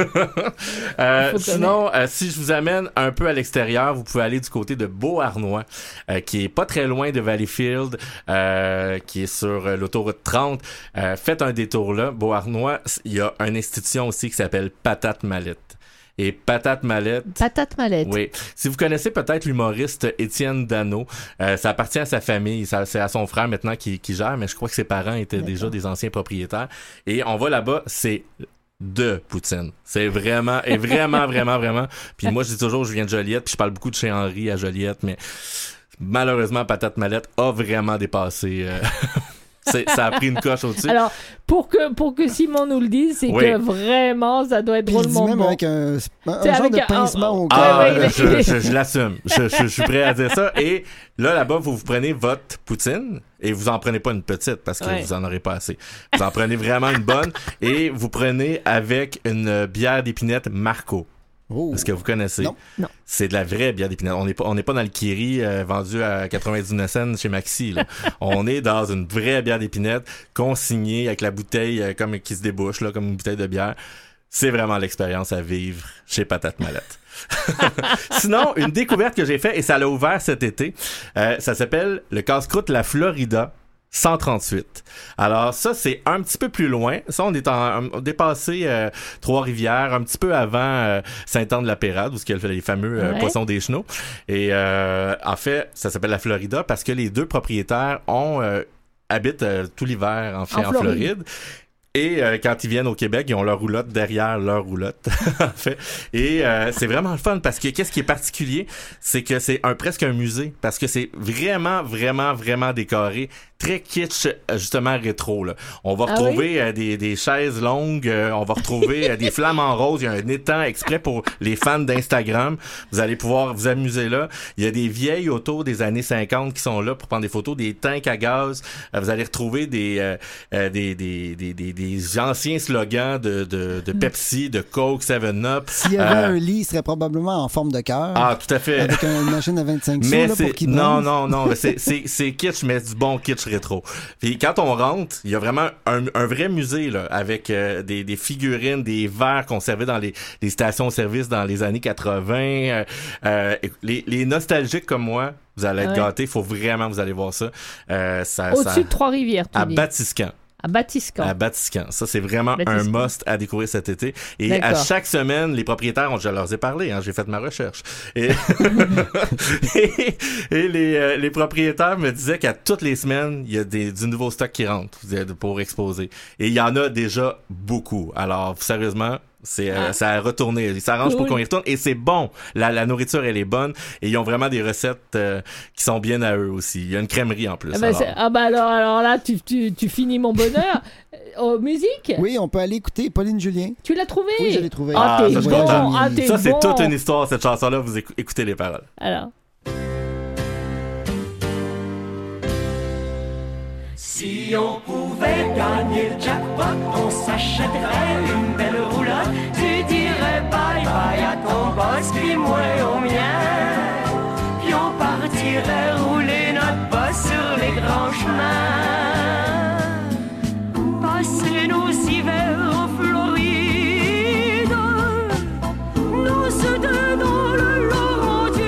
Sinon, si je vous amène un peu à l'extérieur, vous pouvez aller du côté de Beauharnois, qui est pas très loin de Valleyfield, qui est sur l'autoroute 30. Faites un détour là. Beauharnois, il y a une institution aussi qui s'appelle Patate Mallette. Et Patate Mallette. Patate Mallette. Oui. Si vous connaissez peut-être l'humoriste Étienne Dano, ça appartient à sa famille. C'est à son frère maintenant qui gère, mais je crois que ses parents étaient déjà des anciens propriétaires. Et on va là-bas, c'est de poutine. C'est vraiment, et vraiment, vraiment, vraiment. Puis moi, je dis toujours, je viens de Joliette, puis je parle beaucoup de chez Henri à Joliette, mais malheureusement, Patate Mallette a vraiment dépassé... ça a pris une coche au-dessus. Alors, pour que Simon nous le dise, c'est que vraiment, ça doit être drôlement même bon. avec un genre de pincement au cœur. Ah, je l'assume. Je suis prêt à dire ça. Et là-bas, vous prenez votre poutine et vous en prenez pas une petite parce que vous en aurez pas assez. Vous en prenez vraiment une bonne et vous prenez avec une bière d'épinette Marco. Oh. Est-ce que vous connaissez? Non. C'est de la vraie bière d'épinette. On n'est pas dans le Kiri vendu à 99 cents chez Maxi. Là. On est dans une vraie bière d'épinette consignée avec la bouteille comme qui se débouche là, comme une bouteille de bière. C'est vraiment l'expérience à vivre chez Patate Mallette. Sinon, une découverte que j'ai faite et ça l'a ouvert cet été, ça s'appelle le casse-croûte La Florida 138. Alors ça, c'est un petit peu plus loin. Ça, on est dépassé Trois-Rivières, un petit peu avant Sainte-Anne-de-la-Pérade, où il y a les fameux poissons des chenaux. Et en fait, ça s'appelle la Florida parce que les 2 propriétaires habitent tout l'hiver en Floride. Et quand ils viennent au Québec, ils ont leur roulotte derrière leur roulotte, en fait. Et c'est vraiment le fun parce que qu'est-ce qui est particulier, c'est que c'est presque un musée parce que c'est vraiment, vraiment, vraiment décoré. Très kitsch, justement rétro. Là. On va retrouver des chaises longues, on va retrouver des flammes en rose. Il y a un étang exprès pour les fans d'Instagram. Vous allez pouvoir vous amuser là. Il y a des vieilles autos des années 50 qui sont là pour prendre des photos, des tanks à gaz. Vous allez retrouver des anciens slogans de Pepsi, de Coke, 7-Up. S'il y avait un lit, il serait probablement en forme de cœur. Ah, tout à fait. Avec une machine à 25 sous mais là, pour qu'il non, c'est kitsch, mais du bon kitsch rétro. Puis quand on rentre, il y a vraiment un vrai musée là, avec des figurines, des verres qu'on servait dans les stations-service dans les années 80. Les nostalgiques comme moi, vous allez être gâtés. Faut vraiment vous allez voir ça. Au-dessus de Trois-Rivières, tu dis. Batiscan. À Batiscan. Ça, c'est vraiment un must à découvrir cet été. Et à chaque semaine, les propriétaires, je leur ai parlé, j'ai fait ma recherche. Et, et les propriétaires me disaient qu'à toutes les semaines, il y a du nouveau stock qui rentre pour exposer. Et il y en a déjà beaucoup. Alors, sérieusement, ça a retourné. Ils s'arrangent pour qu'on y retourne. Et c'est bon. La nourriture, elle est bonne. Et ils ont vraiment des recettes qui sont bien à eux aussi. Il y a une crèmerie en plus. Alors là, tu finis mon bonheur. Musique? Oui, on peut aller écouter Pauline Julien. Tu l'as trouvé? Oui, je l'ai trouvé. Ça, c'est toute une histoire, cette chanson-là. Vous écoutez les paroles. Alors. Si on pouvait gagner le jackpot, on s'achèterait une belle roulotte. Tu dirais bye bye à ton boss, puis moi au mien. Puis on partirait rouler notre boss sur les grands chemins. Passer nos hivers en Floride, nous se dans le Laurentide.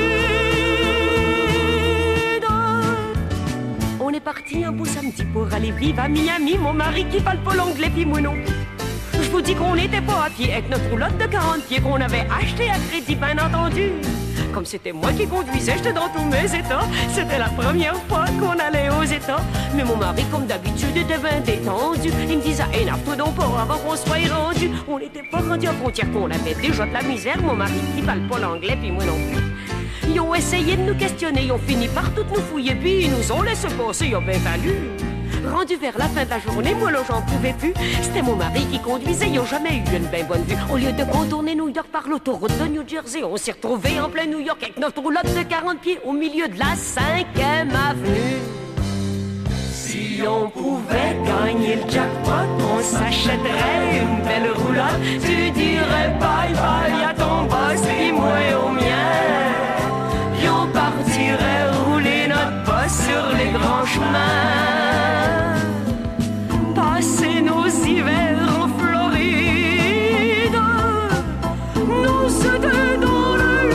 On est parti un beau samedi pour aller vivre à Miami. Mon mari qui parle pas l'anglais, puis moi non. Je vous dis qu'on n'était pas à pied avec notre roulotte de 40 pieds qu'on avait acheté à crédit, bien entendu. Comme c'était moi qui conduisais, j'étais dans tous mes états. C'était la première fois qu'on allait aux États. Mais mon mari, comme d'habitude, était bien détendu. Il me disait, énerve-toi donc pas avant qu'on soit rendu. On n'était pas rendu à frontière qu'on avait déjà de la misère. Mon mari qui parle pas l'anglais, puis moi non plus. Ils ont essayé de nous questionner, ils ont fini par tout nous fouiller, puis ils nous ont laissé passer, il a bien fallu. Rendu vers la fin de la journée, moi là j'en pouvais plus. C'était mon mari qui conduisait, ils ont jamais eu une bien bonne vue. Au lieu de contourner New York par l'autoroute de New Jersey, on s'est retrouvés en plein New York avec notre roulotte de 40 pieds au milieu de la 5e avenue. Si on pouvait gagner le jackpot, on s'achèterait une belle roulotte. Tu dirais bye bye à ton boss, puis moi au mien. Puis on partirait rouler notre boss sur les grands chemins. Passer nos hivers en Floride, nous c'était dans le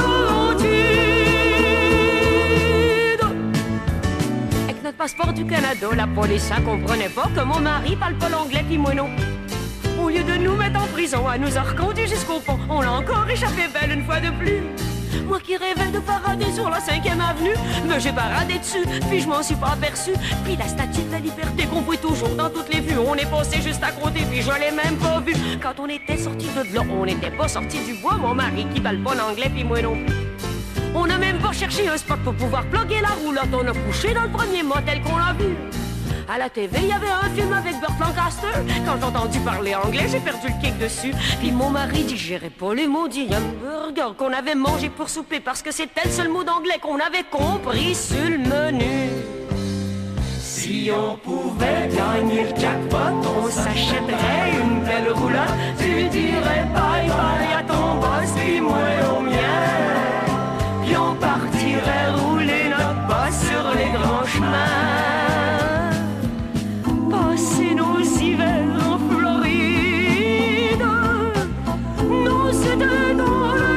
Laurentide. Avec notre passeport du Canada, la police ça comprenait pas que mon mari parle pas l'anglais pis moi non. Au lieu de nous mettre en prison, elle nous a reconduits jusqu'au pont. On l'a encore échappé belle une fois de plus. Moi qui rêvais de parader sur la 5e avenue, mais j'ai paradé dessus, puis je m'en suis pas aperçu. Puis la statue de la liberté qu'on voit toujours dans toutes les vues, on est passé juste à côté, puis je l'ai même pas vu. Quand on était sortis de là, on n'était pas sortis du bois, mon mari qui parle pas l'anglais, puis moi non. On n'a même pas cherché un spot pour pouvoir plugger la roulotte, on a couché dans le premier motel qu'on a vu. À la TV, il y avait un film avec Burt Lancaster. Quand j'ai entendu parler anglais, j'ai perdu le kick dessus. Puis mon mari digérait pas les maudits hamburgers qu'on avait mangés pour souper, parce que c'était le seul mot d'anglais qu'on avait compris sur le menu. Si on pouvait gagner le jackpot, on s'achèterait une belle roulotte. Tu dirais bye bye à ton boss, puis moi au mien. Puis on partirait rouler notre boss sur les grands chemins. Passer nos hivers en Floride, nous c'était dans le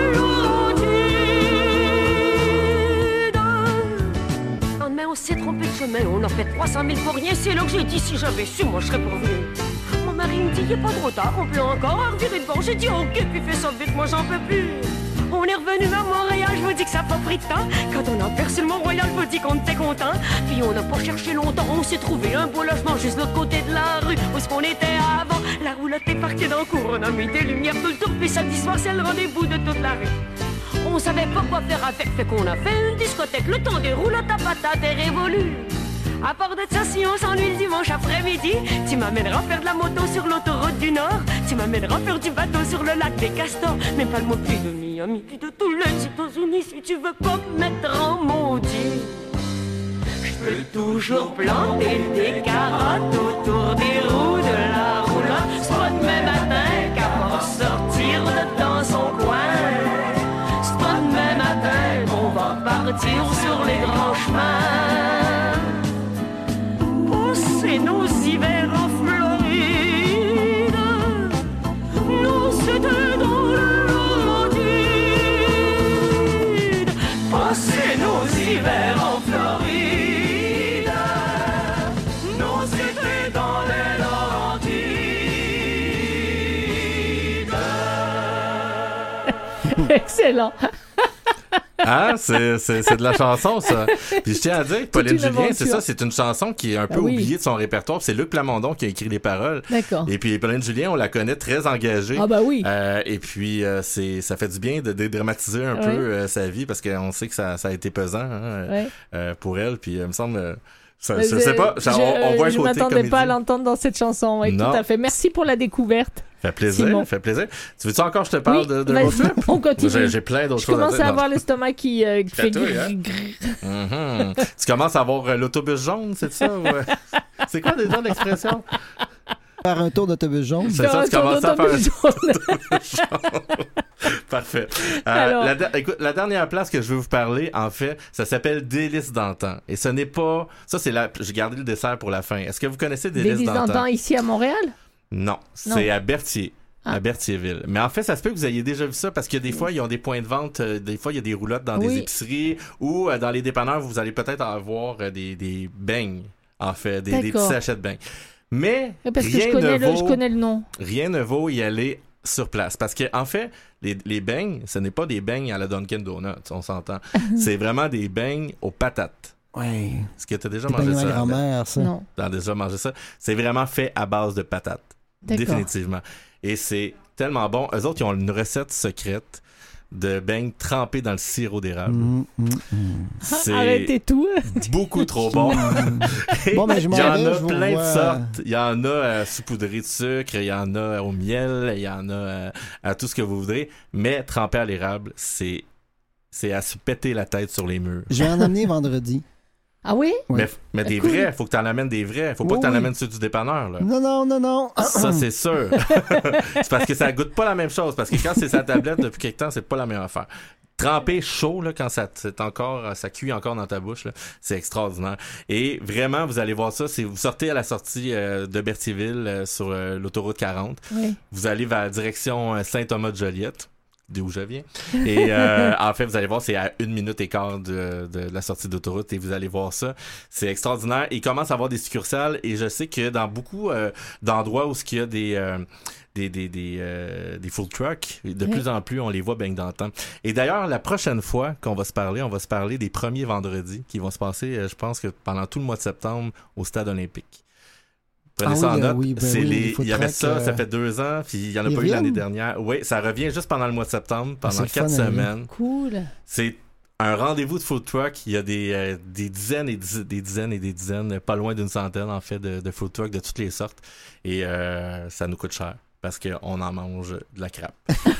Laurentide. Lendemain on s'est trompé de chemin, on a fait 300 000 pour rien. C'est là que j'ai dit si j'avais su, moi je serais pas venu. Mon mari me dit il est pas trop tard, on peut encore revirer de bord. J'ai dit ok, puis fais ça vite, moi j'en peux plus. On est revenu à Montréal, je vous dis que ça n'a pas pris de temps. Quand on a percé le Mont-Royal, je vous dis qu'on était content. Puis on n'a pas cherché longtemps, on s'est trouvé un beau logement juste de l'autre côté de la rue, où est-ce qu'on était avant. La roulotte est parquée dans le cour, on a mis des lumières tout le tour, puis samedi soir c'est le rendez-vous de toute la rue. On savait pas quoi faire avec, fait qu'on a fait une discothèque. Le temps des roulottes à patates est révolu. À part de ça, si on s'ennuie le dimanche après-midi, tu m'amèneras faire de la moto sur l'autoroute du Nord. Tu m'amèneras faire du bateau sur le lac des Castors. Mais pas le mot plus de Miami, puis de tous les États-Unis, si tu veux pas me mettre en maudit. Je peux toujours planter des carottes autour des roues de la roulotte. C'est pas demain matin qu'à part sortir de dans son coin. C'est pas demain matin qu'on va partir sur les grands chemins. Passer nos hivers en Floride, nous c'était dans le Laurentide. Passer nos hivers en Floride, nous c'était dans le Laurentide. Excellent. Ah, c'est de la chanson, ça. Puis je tiens à dire que Pauline Julien, c'est ça, c'est une chanson qui est un peu oubliée de son répertoire. C'est Luc Plamondon qui a écrit les paroles. D'accord. Et puis Pauline Julien, on la connaît très engagée. Ah bah oui. Et puis ça fait du bien de dédramatiser un peu sa vie, parce qu'on sait que ça a été pesant pour elle. Puis il me semble... je sais pas, on voit un côté je m'attendais comédie. pas à l'entendre dans cette chanson. Oui, tout à fait. Merci pour la découverte. Fait plaisir, Simon. fait plaisir. Tu veux-tu encore que je te parle de vas-y, road trip? on continue. J'ai plein d'autres choses à dire. Je commence à avoir l'estomac qui fait Tu commences à avoir l'autobus jaune, c'est ça? Ouais. C'est quoi déjà l'expression? Faire un tour d'autobus jaune. C'est ça, tu commences à faire un tour d'autobus jaune. Parfait. Écoute, la dernière place que je veux vous parler, en fait, ça s'appelle Délices d'antan. Et ce n'est pas... Ça, j'ai gardé le dessert pour la fin. Est-ce que vous connaissez Délices d'antan ici à Montréal? Non, c'est à Berthier. À Berthierville. Mais en fait, ça se peut que vous ayez déjà vu ça, parce que des fois, ils ont des points de vente, des fois, il y a des roulottes dans des épiceries, ou dans les dépanneurs, vous allez peut-être avoir des beignes, en fait, des petits sachets de beignes. Mais parce que je connais le nom. Rien ne vaut y aller sur place. Parce que en fait, les beignes, ce n'est pas des beignes à la Dunkin' Donuts, on s'entend. C'est vraiment des beignes aux patates. Ouais. Est-ce que tu as déjà mangé ça? Grand-mère, ça? Non. Tu as déjà mangé ça? C'est vraiment fait à base de patates. D'accord. Définitivement. Et c'est tellement bon. Eux autres, ils ont une recette secrète. de beignes trempés dans le sirop d'érable. C'est Arrêtez tout. beaucoup trop bon. Bon, mais je m'en Il y en vais, a je vous plein de revois. sortes. Il y en a saupoudré de sucre, il y en a au miel, il y en a à tout ce que vous voudrez. Mais trempé à l'érable, c'est à se péter la tête sur les murs. Je vais en amener vendredi. Ah oui? Oui. Mais des Cool. vrais, faut que t'en amènes des vrais. Faut pas Oui, que t'en oui. amènes ceux du dépanneur, là. Non. Ça, c'est sûr. C'est parce que ça goûte pas la même chose. Parce que quand c'est sa tablette depuis quelque temps, c'est pas la même affaire. Trempé chaud, là, quand ça cuit encore dans ta bouche, là, c'est extraordinaire. Et vraiment, vous allez voir ça, c'est vous sortez à la sortie de Berthierville sur l'autoroute 40. Oui. Vous allez vers la direction Saint-Thomas-de-Joliette, d'où je viens. Et en fait, vous allez voir, c'est à 1 minute et quart de la sortie d'autoroute et vous allez voir ça. C'est extraordinaire. Il commence à avoir des succursales et je sais que dans beaucoup d'endroits où il y a des food trucks, de plus en plus, on les voit bien dans le temps. Et d'ailleurs, la prochaine fois qu'on va se parler des premiers vendredis qui vont se passer, je pense que pendant tout le mois de septembre au Stade olympique. Prenez ça en note. Il y avait ça fait 2 ans, puis il n'y en a pas eu l'année dernière. Oui, ça revient juste pendant le mois de septembre, pendant 4 semaines. Cool. C'est un rendez-vous de food truck. Il y a des dizaines et des dizaines et des dizaines, pas loin d'une centaine, en fait, de food trucks de toutes les sortes. Et ça nous coûte cher. Parce qu'on en mange de la crappe.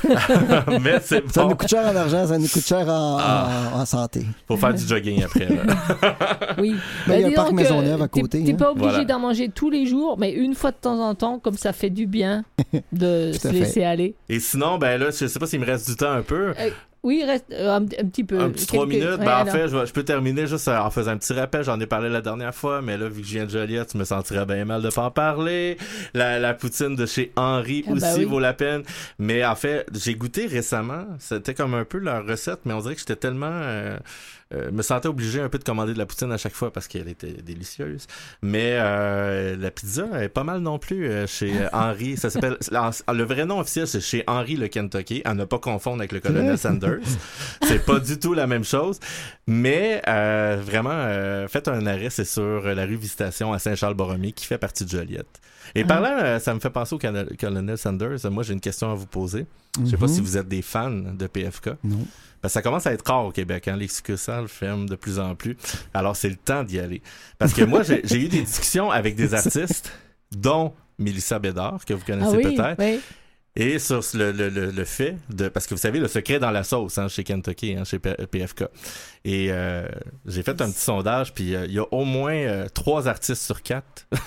Mais c'est bon. Ça nous coûte cher en argent, ça nous coûte cher en santé. Faut faire du jogging après. Là. Oui. Mais il y a un dis parc donc, Maisonneuve à côté. T'es pas obligé Voilà. d'en manger tous les jours, mais une fois de temps en temps, comme ça fait du bien de Tout se à fait. laisser aller. Et sinon, ben là, je sais pas s'il me reste du temps un peu. Oui, il reste un petit peu. Un petit 3 minutes. Ouais, Ben, en alors. fait, je peux terminer juste en faisant un petit rappel. J'en ai parlé la dernière fois, mais là, vu que je viens de Joliette, je me sentirais bien mal de pas en parler. La poutine de chez Henri Ah, aussi bah oui. vaut la peine. Mais en fait, j'ai goûté récemment. C'était comme un peu leur recette, mais on dirait que j'étais tellement... me sentais obligé un peu de commander de la poutine à chaque fois parce qu'elle était délicieuse. Mais la pizza est pas mal non plus chez Henri. Ça s'appelle... Le vrai nom officiel, c'est chez Henri le Kentucky. À ne pas confondre avec le colonel Sanders. C'est pas du tout la même chose. Mais vraiment, faites un arrêt, c'est sur la rue Visitation à Saint-Charles-Borromée qui fait partie de Joliette. Et par là, ça me fait penser au colonel Sanders. Moi, j'ai une question à vous poser. Je sais pas si vous êtes des fans de PFK. Non. Parce que ça commence à être rare au Québec. Hein? Les succursales ferment de plus en plus. Alors, c'est le temps d'y aller. Parce que moi, j'ai eu des discussions avec des artistes, dont Mélissa Bédard, que vous connaissez peut-être. Oui. Et sur le fait de... Parce que vous savez, le secret dans la sauce, hein, chez Kentucky, hein, chez PFK. Et j'ai fait un petit sondage, puis il y a au moins 3 artistes sur 4...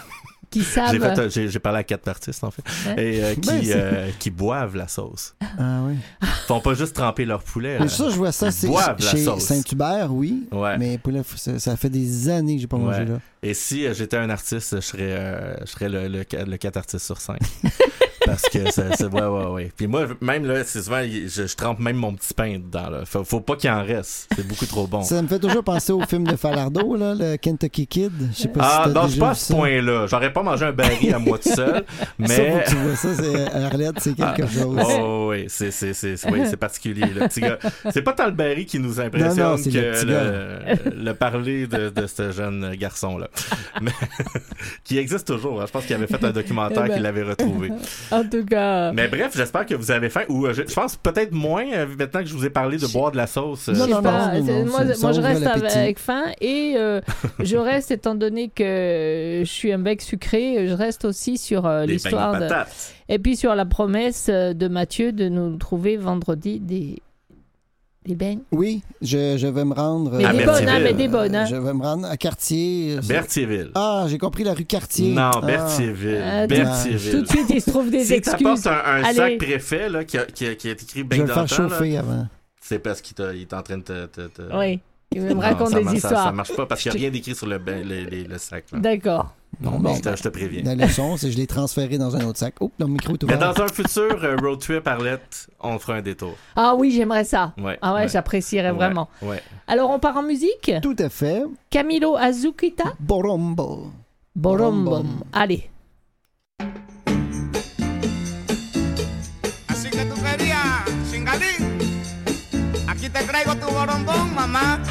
Qui savent. J'ai parlé à 4 artistes, en fait, Hein? et qui boivent la sauce. Ah oui. Ils font pas juste tremper leur poulet. Mais ça, je vois ça, c'est boivent la chez sauce. Saint-Hubert, oui. Ouais. Mais poulet, ça fait des années que j'ai pas mangé là. Et si j'étais un artiste, je serais le 4 artistes sur 5. Parce que c'est ouais. Puis moi, même là, c'est souvent, je trempe même mon petit pain dedans. Là. Faut pas qu'il en reste. C'est beaucoup trop bon. Ça me fait toujours penser au film de Falardeau, là, le Kentucky Kid. Je sais pas si t'as non, je déjà suis pas à vu ce ça. point-là. J'aurais pas mangé un baril à moi tout seul. Ça, Mais. faut que tu vois ça, c'est Arlette, c'est quelque chose. Oui, c'est particulier. Le petit gars. C'est pas tant le baril qui nous impressionne Non, c'est le que petit le parler de ce jeune garçon-là. Mais, qui existe toujours. Hein. Je pense qu'il avait fait un documentaire qu'il l'avait retrouvé. En tout cas. Mais bref, j'espère que vous avez faim. Ou je pense peut-être moins maintenant que je vous ai parlé de boire de la sauce. Je sais pas, moi je reste l'appétit. avec faim et je reste, étant donné que je suis un bec sucré, je reste aussi sur l'histoire de... Et puis sur la promesse de Mathieu de nous trouver vendredi des beignes. Oui, je vais me rendre... Mais des bonnes, hein, mais des bonnes. Hein. Je vais me rendre à Cartier. Berthierville. Ah, j'ai compris la rue Cartier. Non, Ah. Berthierville. Berthierville. Tout de suite, il se trouve des si excuses. Si t'apportes un Allez. sac préfet là, qui a écrit Je bien vais le dans faire le temps, chauffer là, avant. c'est parce qu'il est en train de te... Oui, il me Non, raconte ça des histoires. Ça marche pas parce qu'il n'y a rien d'écrit sur le sac. Là. D'accord. Non, Bon, mais je te préviens. la leçon, c'est que je l'ai transféré dans un autre sac. Oh, le micro est Mais ouvert. dans un futur road trip Arlette, on fera un détour. Ah oui, j'aimerais ça. Ouais, Ah ouais, ouais. j'apprécierais vraiment. Ouais. Alors, on part en musique. Tout à fait. Camilo Azukita. Borombo. Borombom. Allez. Así que tú querías, chingalín. Aquí te traigo tu borombón, mamá.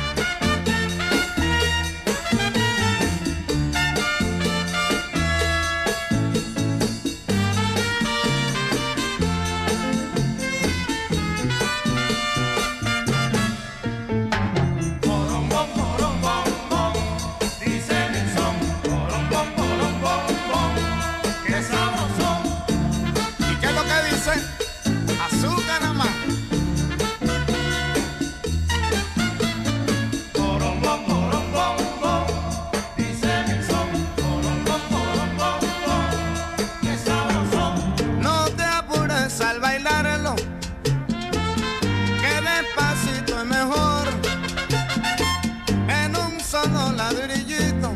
son los ladrillitos.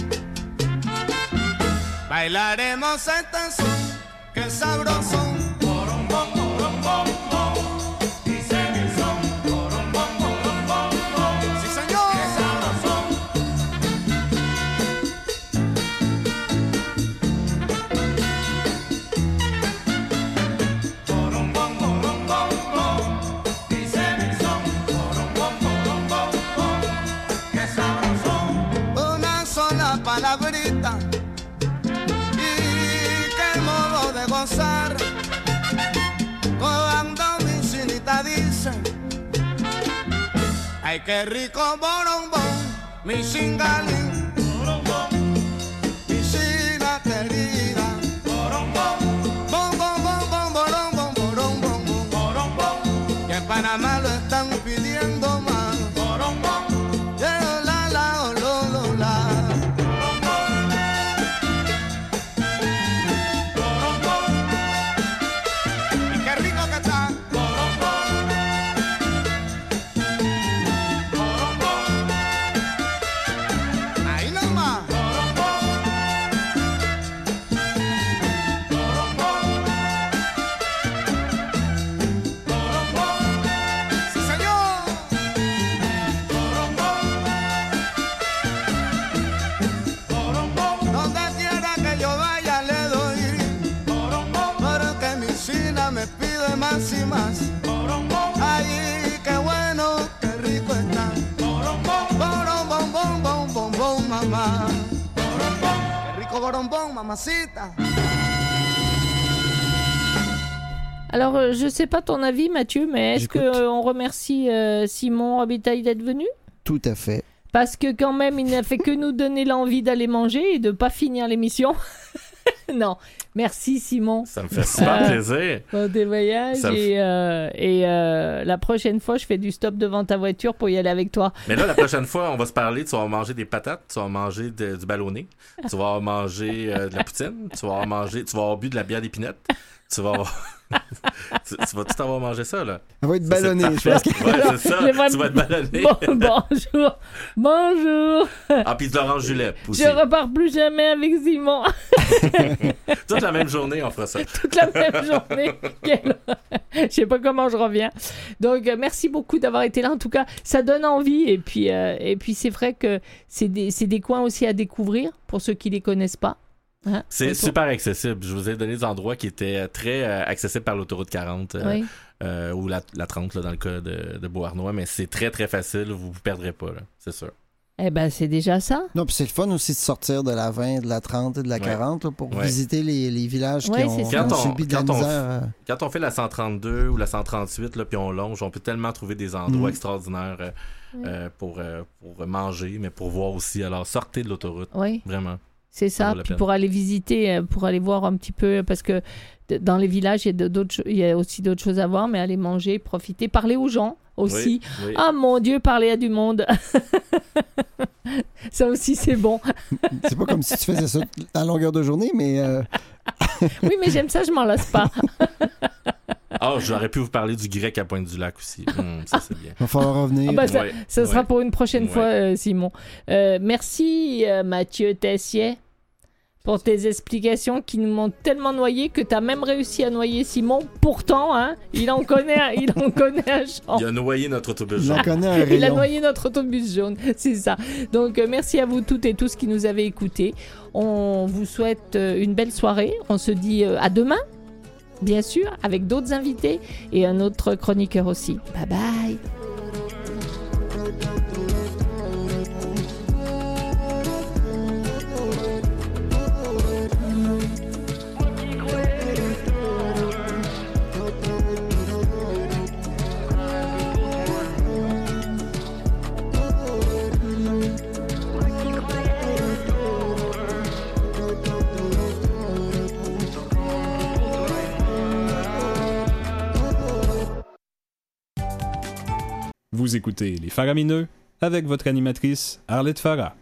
Bailaremos este son, que sabroso. Borombom, borombom, bom. Dice mi son, borombom, borombom, bom. Sí, señor. Que sabroso. Borombom, borombom, bom. Dice mi son, borombom, borombom, bom. Que sabroso. Una sola palabrita. Cuando mi chinita dice, ay, qué rico borombón, mi chingalín, borombón, mi china querida, borombón, bom, bom, bom, bom, borombón, borombón, borombón, que en Panamá lo están pidiendo más, borombón, la, la, oh, lo, la. Más y más, ay, qué bueno, qué rico está, borombón, bom, bom, bom, bom, mamá, borombón, qué rico borombón, mamacita. Alors, je sais pas ton avis, Mathieu, mais est-ce qu'on remercie Simon Robitaille d'être venu? Tout à fait. Parce que quand même, il n'a fait que nous donner l'envie d'aller manger et de pas finir l'émission. Non, merci Simon. Ça me fait super plaisir. Bon, des voyages la prochaine fois, je fais du stop devant ta voiture pour y aller avec toi. Mais là, la prochaine fois, on va se parler. Tu vas manger des patates, tu vas manger du ballonné, tu vas manger de la poutine, tu vas avoir bu de la bière d'épinette, tu vas tu vas tout avoir mangé ça, là. On va être ballonné, je pense. Ouais, c'est ça. Tu vas être ballonné. Bonjour. Ah, puis de l'orange julep aussi. Je repars plus jamais avec Simon. Toute la même journée, on fera ça. Toute la même journée. Je sais pas comment je reviens. Donc, merci beaucoup d'avoir été là. En tout cas, ça donne envie. Et puis c'est vrai que c'est des coins aussi à découvrir pour ceux qui les connaissent pas. Hein? C'est super accessible. Je vous ai donné des endroits qui étaient très accessibles par l'autoroute 40 oui. Ou la 30 là, dans le cas de Beauharnois, mais c'est très très facile. Vous perdrez pas, là, c'est sûr. Eh ben, c'est déjà ça. Non, puis c'est le fun aussi de sortir de la 20, de la 30 et de la 40 là, pour visiter les villages qui ont subi de la misère. Quand on fait la 132 ou la 138, là, puis on longe, on peut tellement trouver des endroits extraordinaires pour manger, mais pour voir aussi. Alors, sortez de l'autoroute. Oui. Vraiment. C'est ça, puis pour aller visiter, pour aller voir un petit peu, parce que dans les villages, il y a aussi d'autres choses à voir, mais aller manger, profiter, parler aux gens aussi. Oui. Ah mon Dieu, parler à du monde. Ça aussi, c'est bon. C'est pas comme si tu faisais ça à longueur de journée, mais... Oui, mais j'aime ça, je m'en lasse pas. Ah, j'aurais pu vous parler du grec à Pointe-du-Lac aussi. Ça, c'est bien. Il va falloir revenir. Ça sera pour une prochaine fois, Simon. Merci, Mathieu Tessier, pour tes explications qui nous m'ont tellement noyé que tu as même réussi à noyer Simon. Pourtant, hein, il en connaît un champ. Il a noyé notre autobus jaune. Il a noyé notre autobus jaune, c'est ça. Donc, merci à vous toutes et tous qui nous avez écoutés. On vous souhaite une belle soirée. On se dit à demain. Bien sûr, avec d'autres invités et un autre chroniqueur aussi. Bye bye. Vous écoutez Les Faramineux avec votre animatrice Arlette Farah.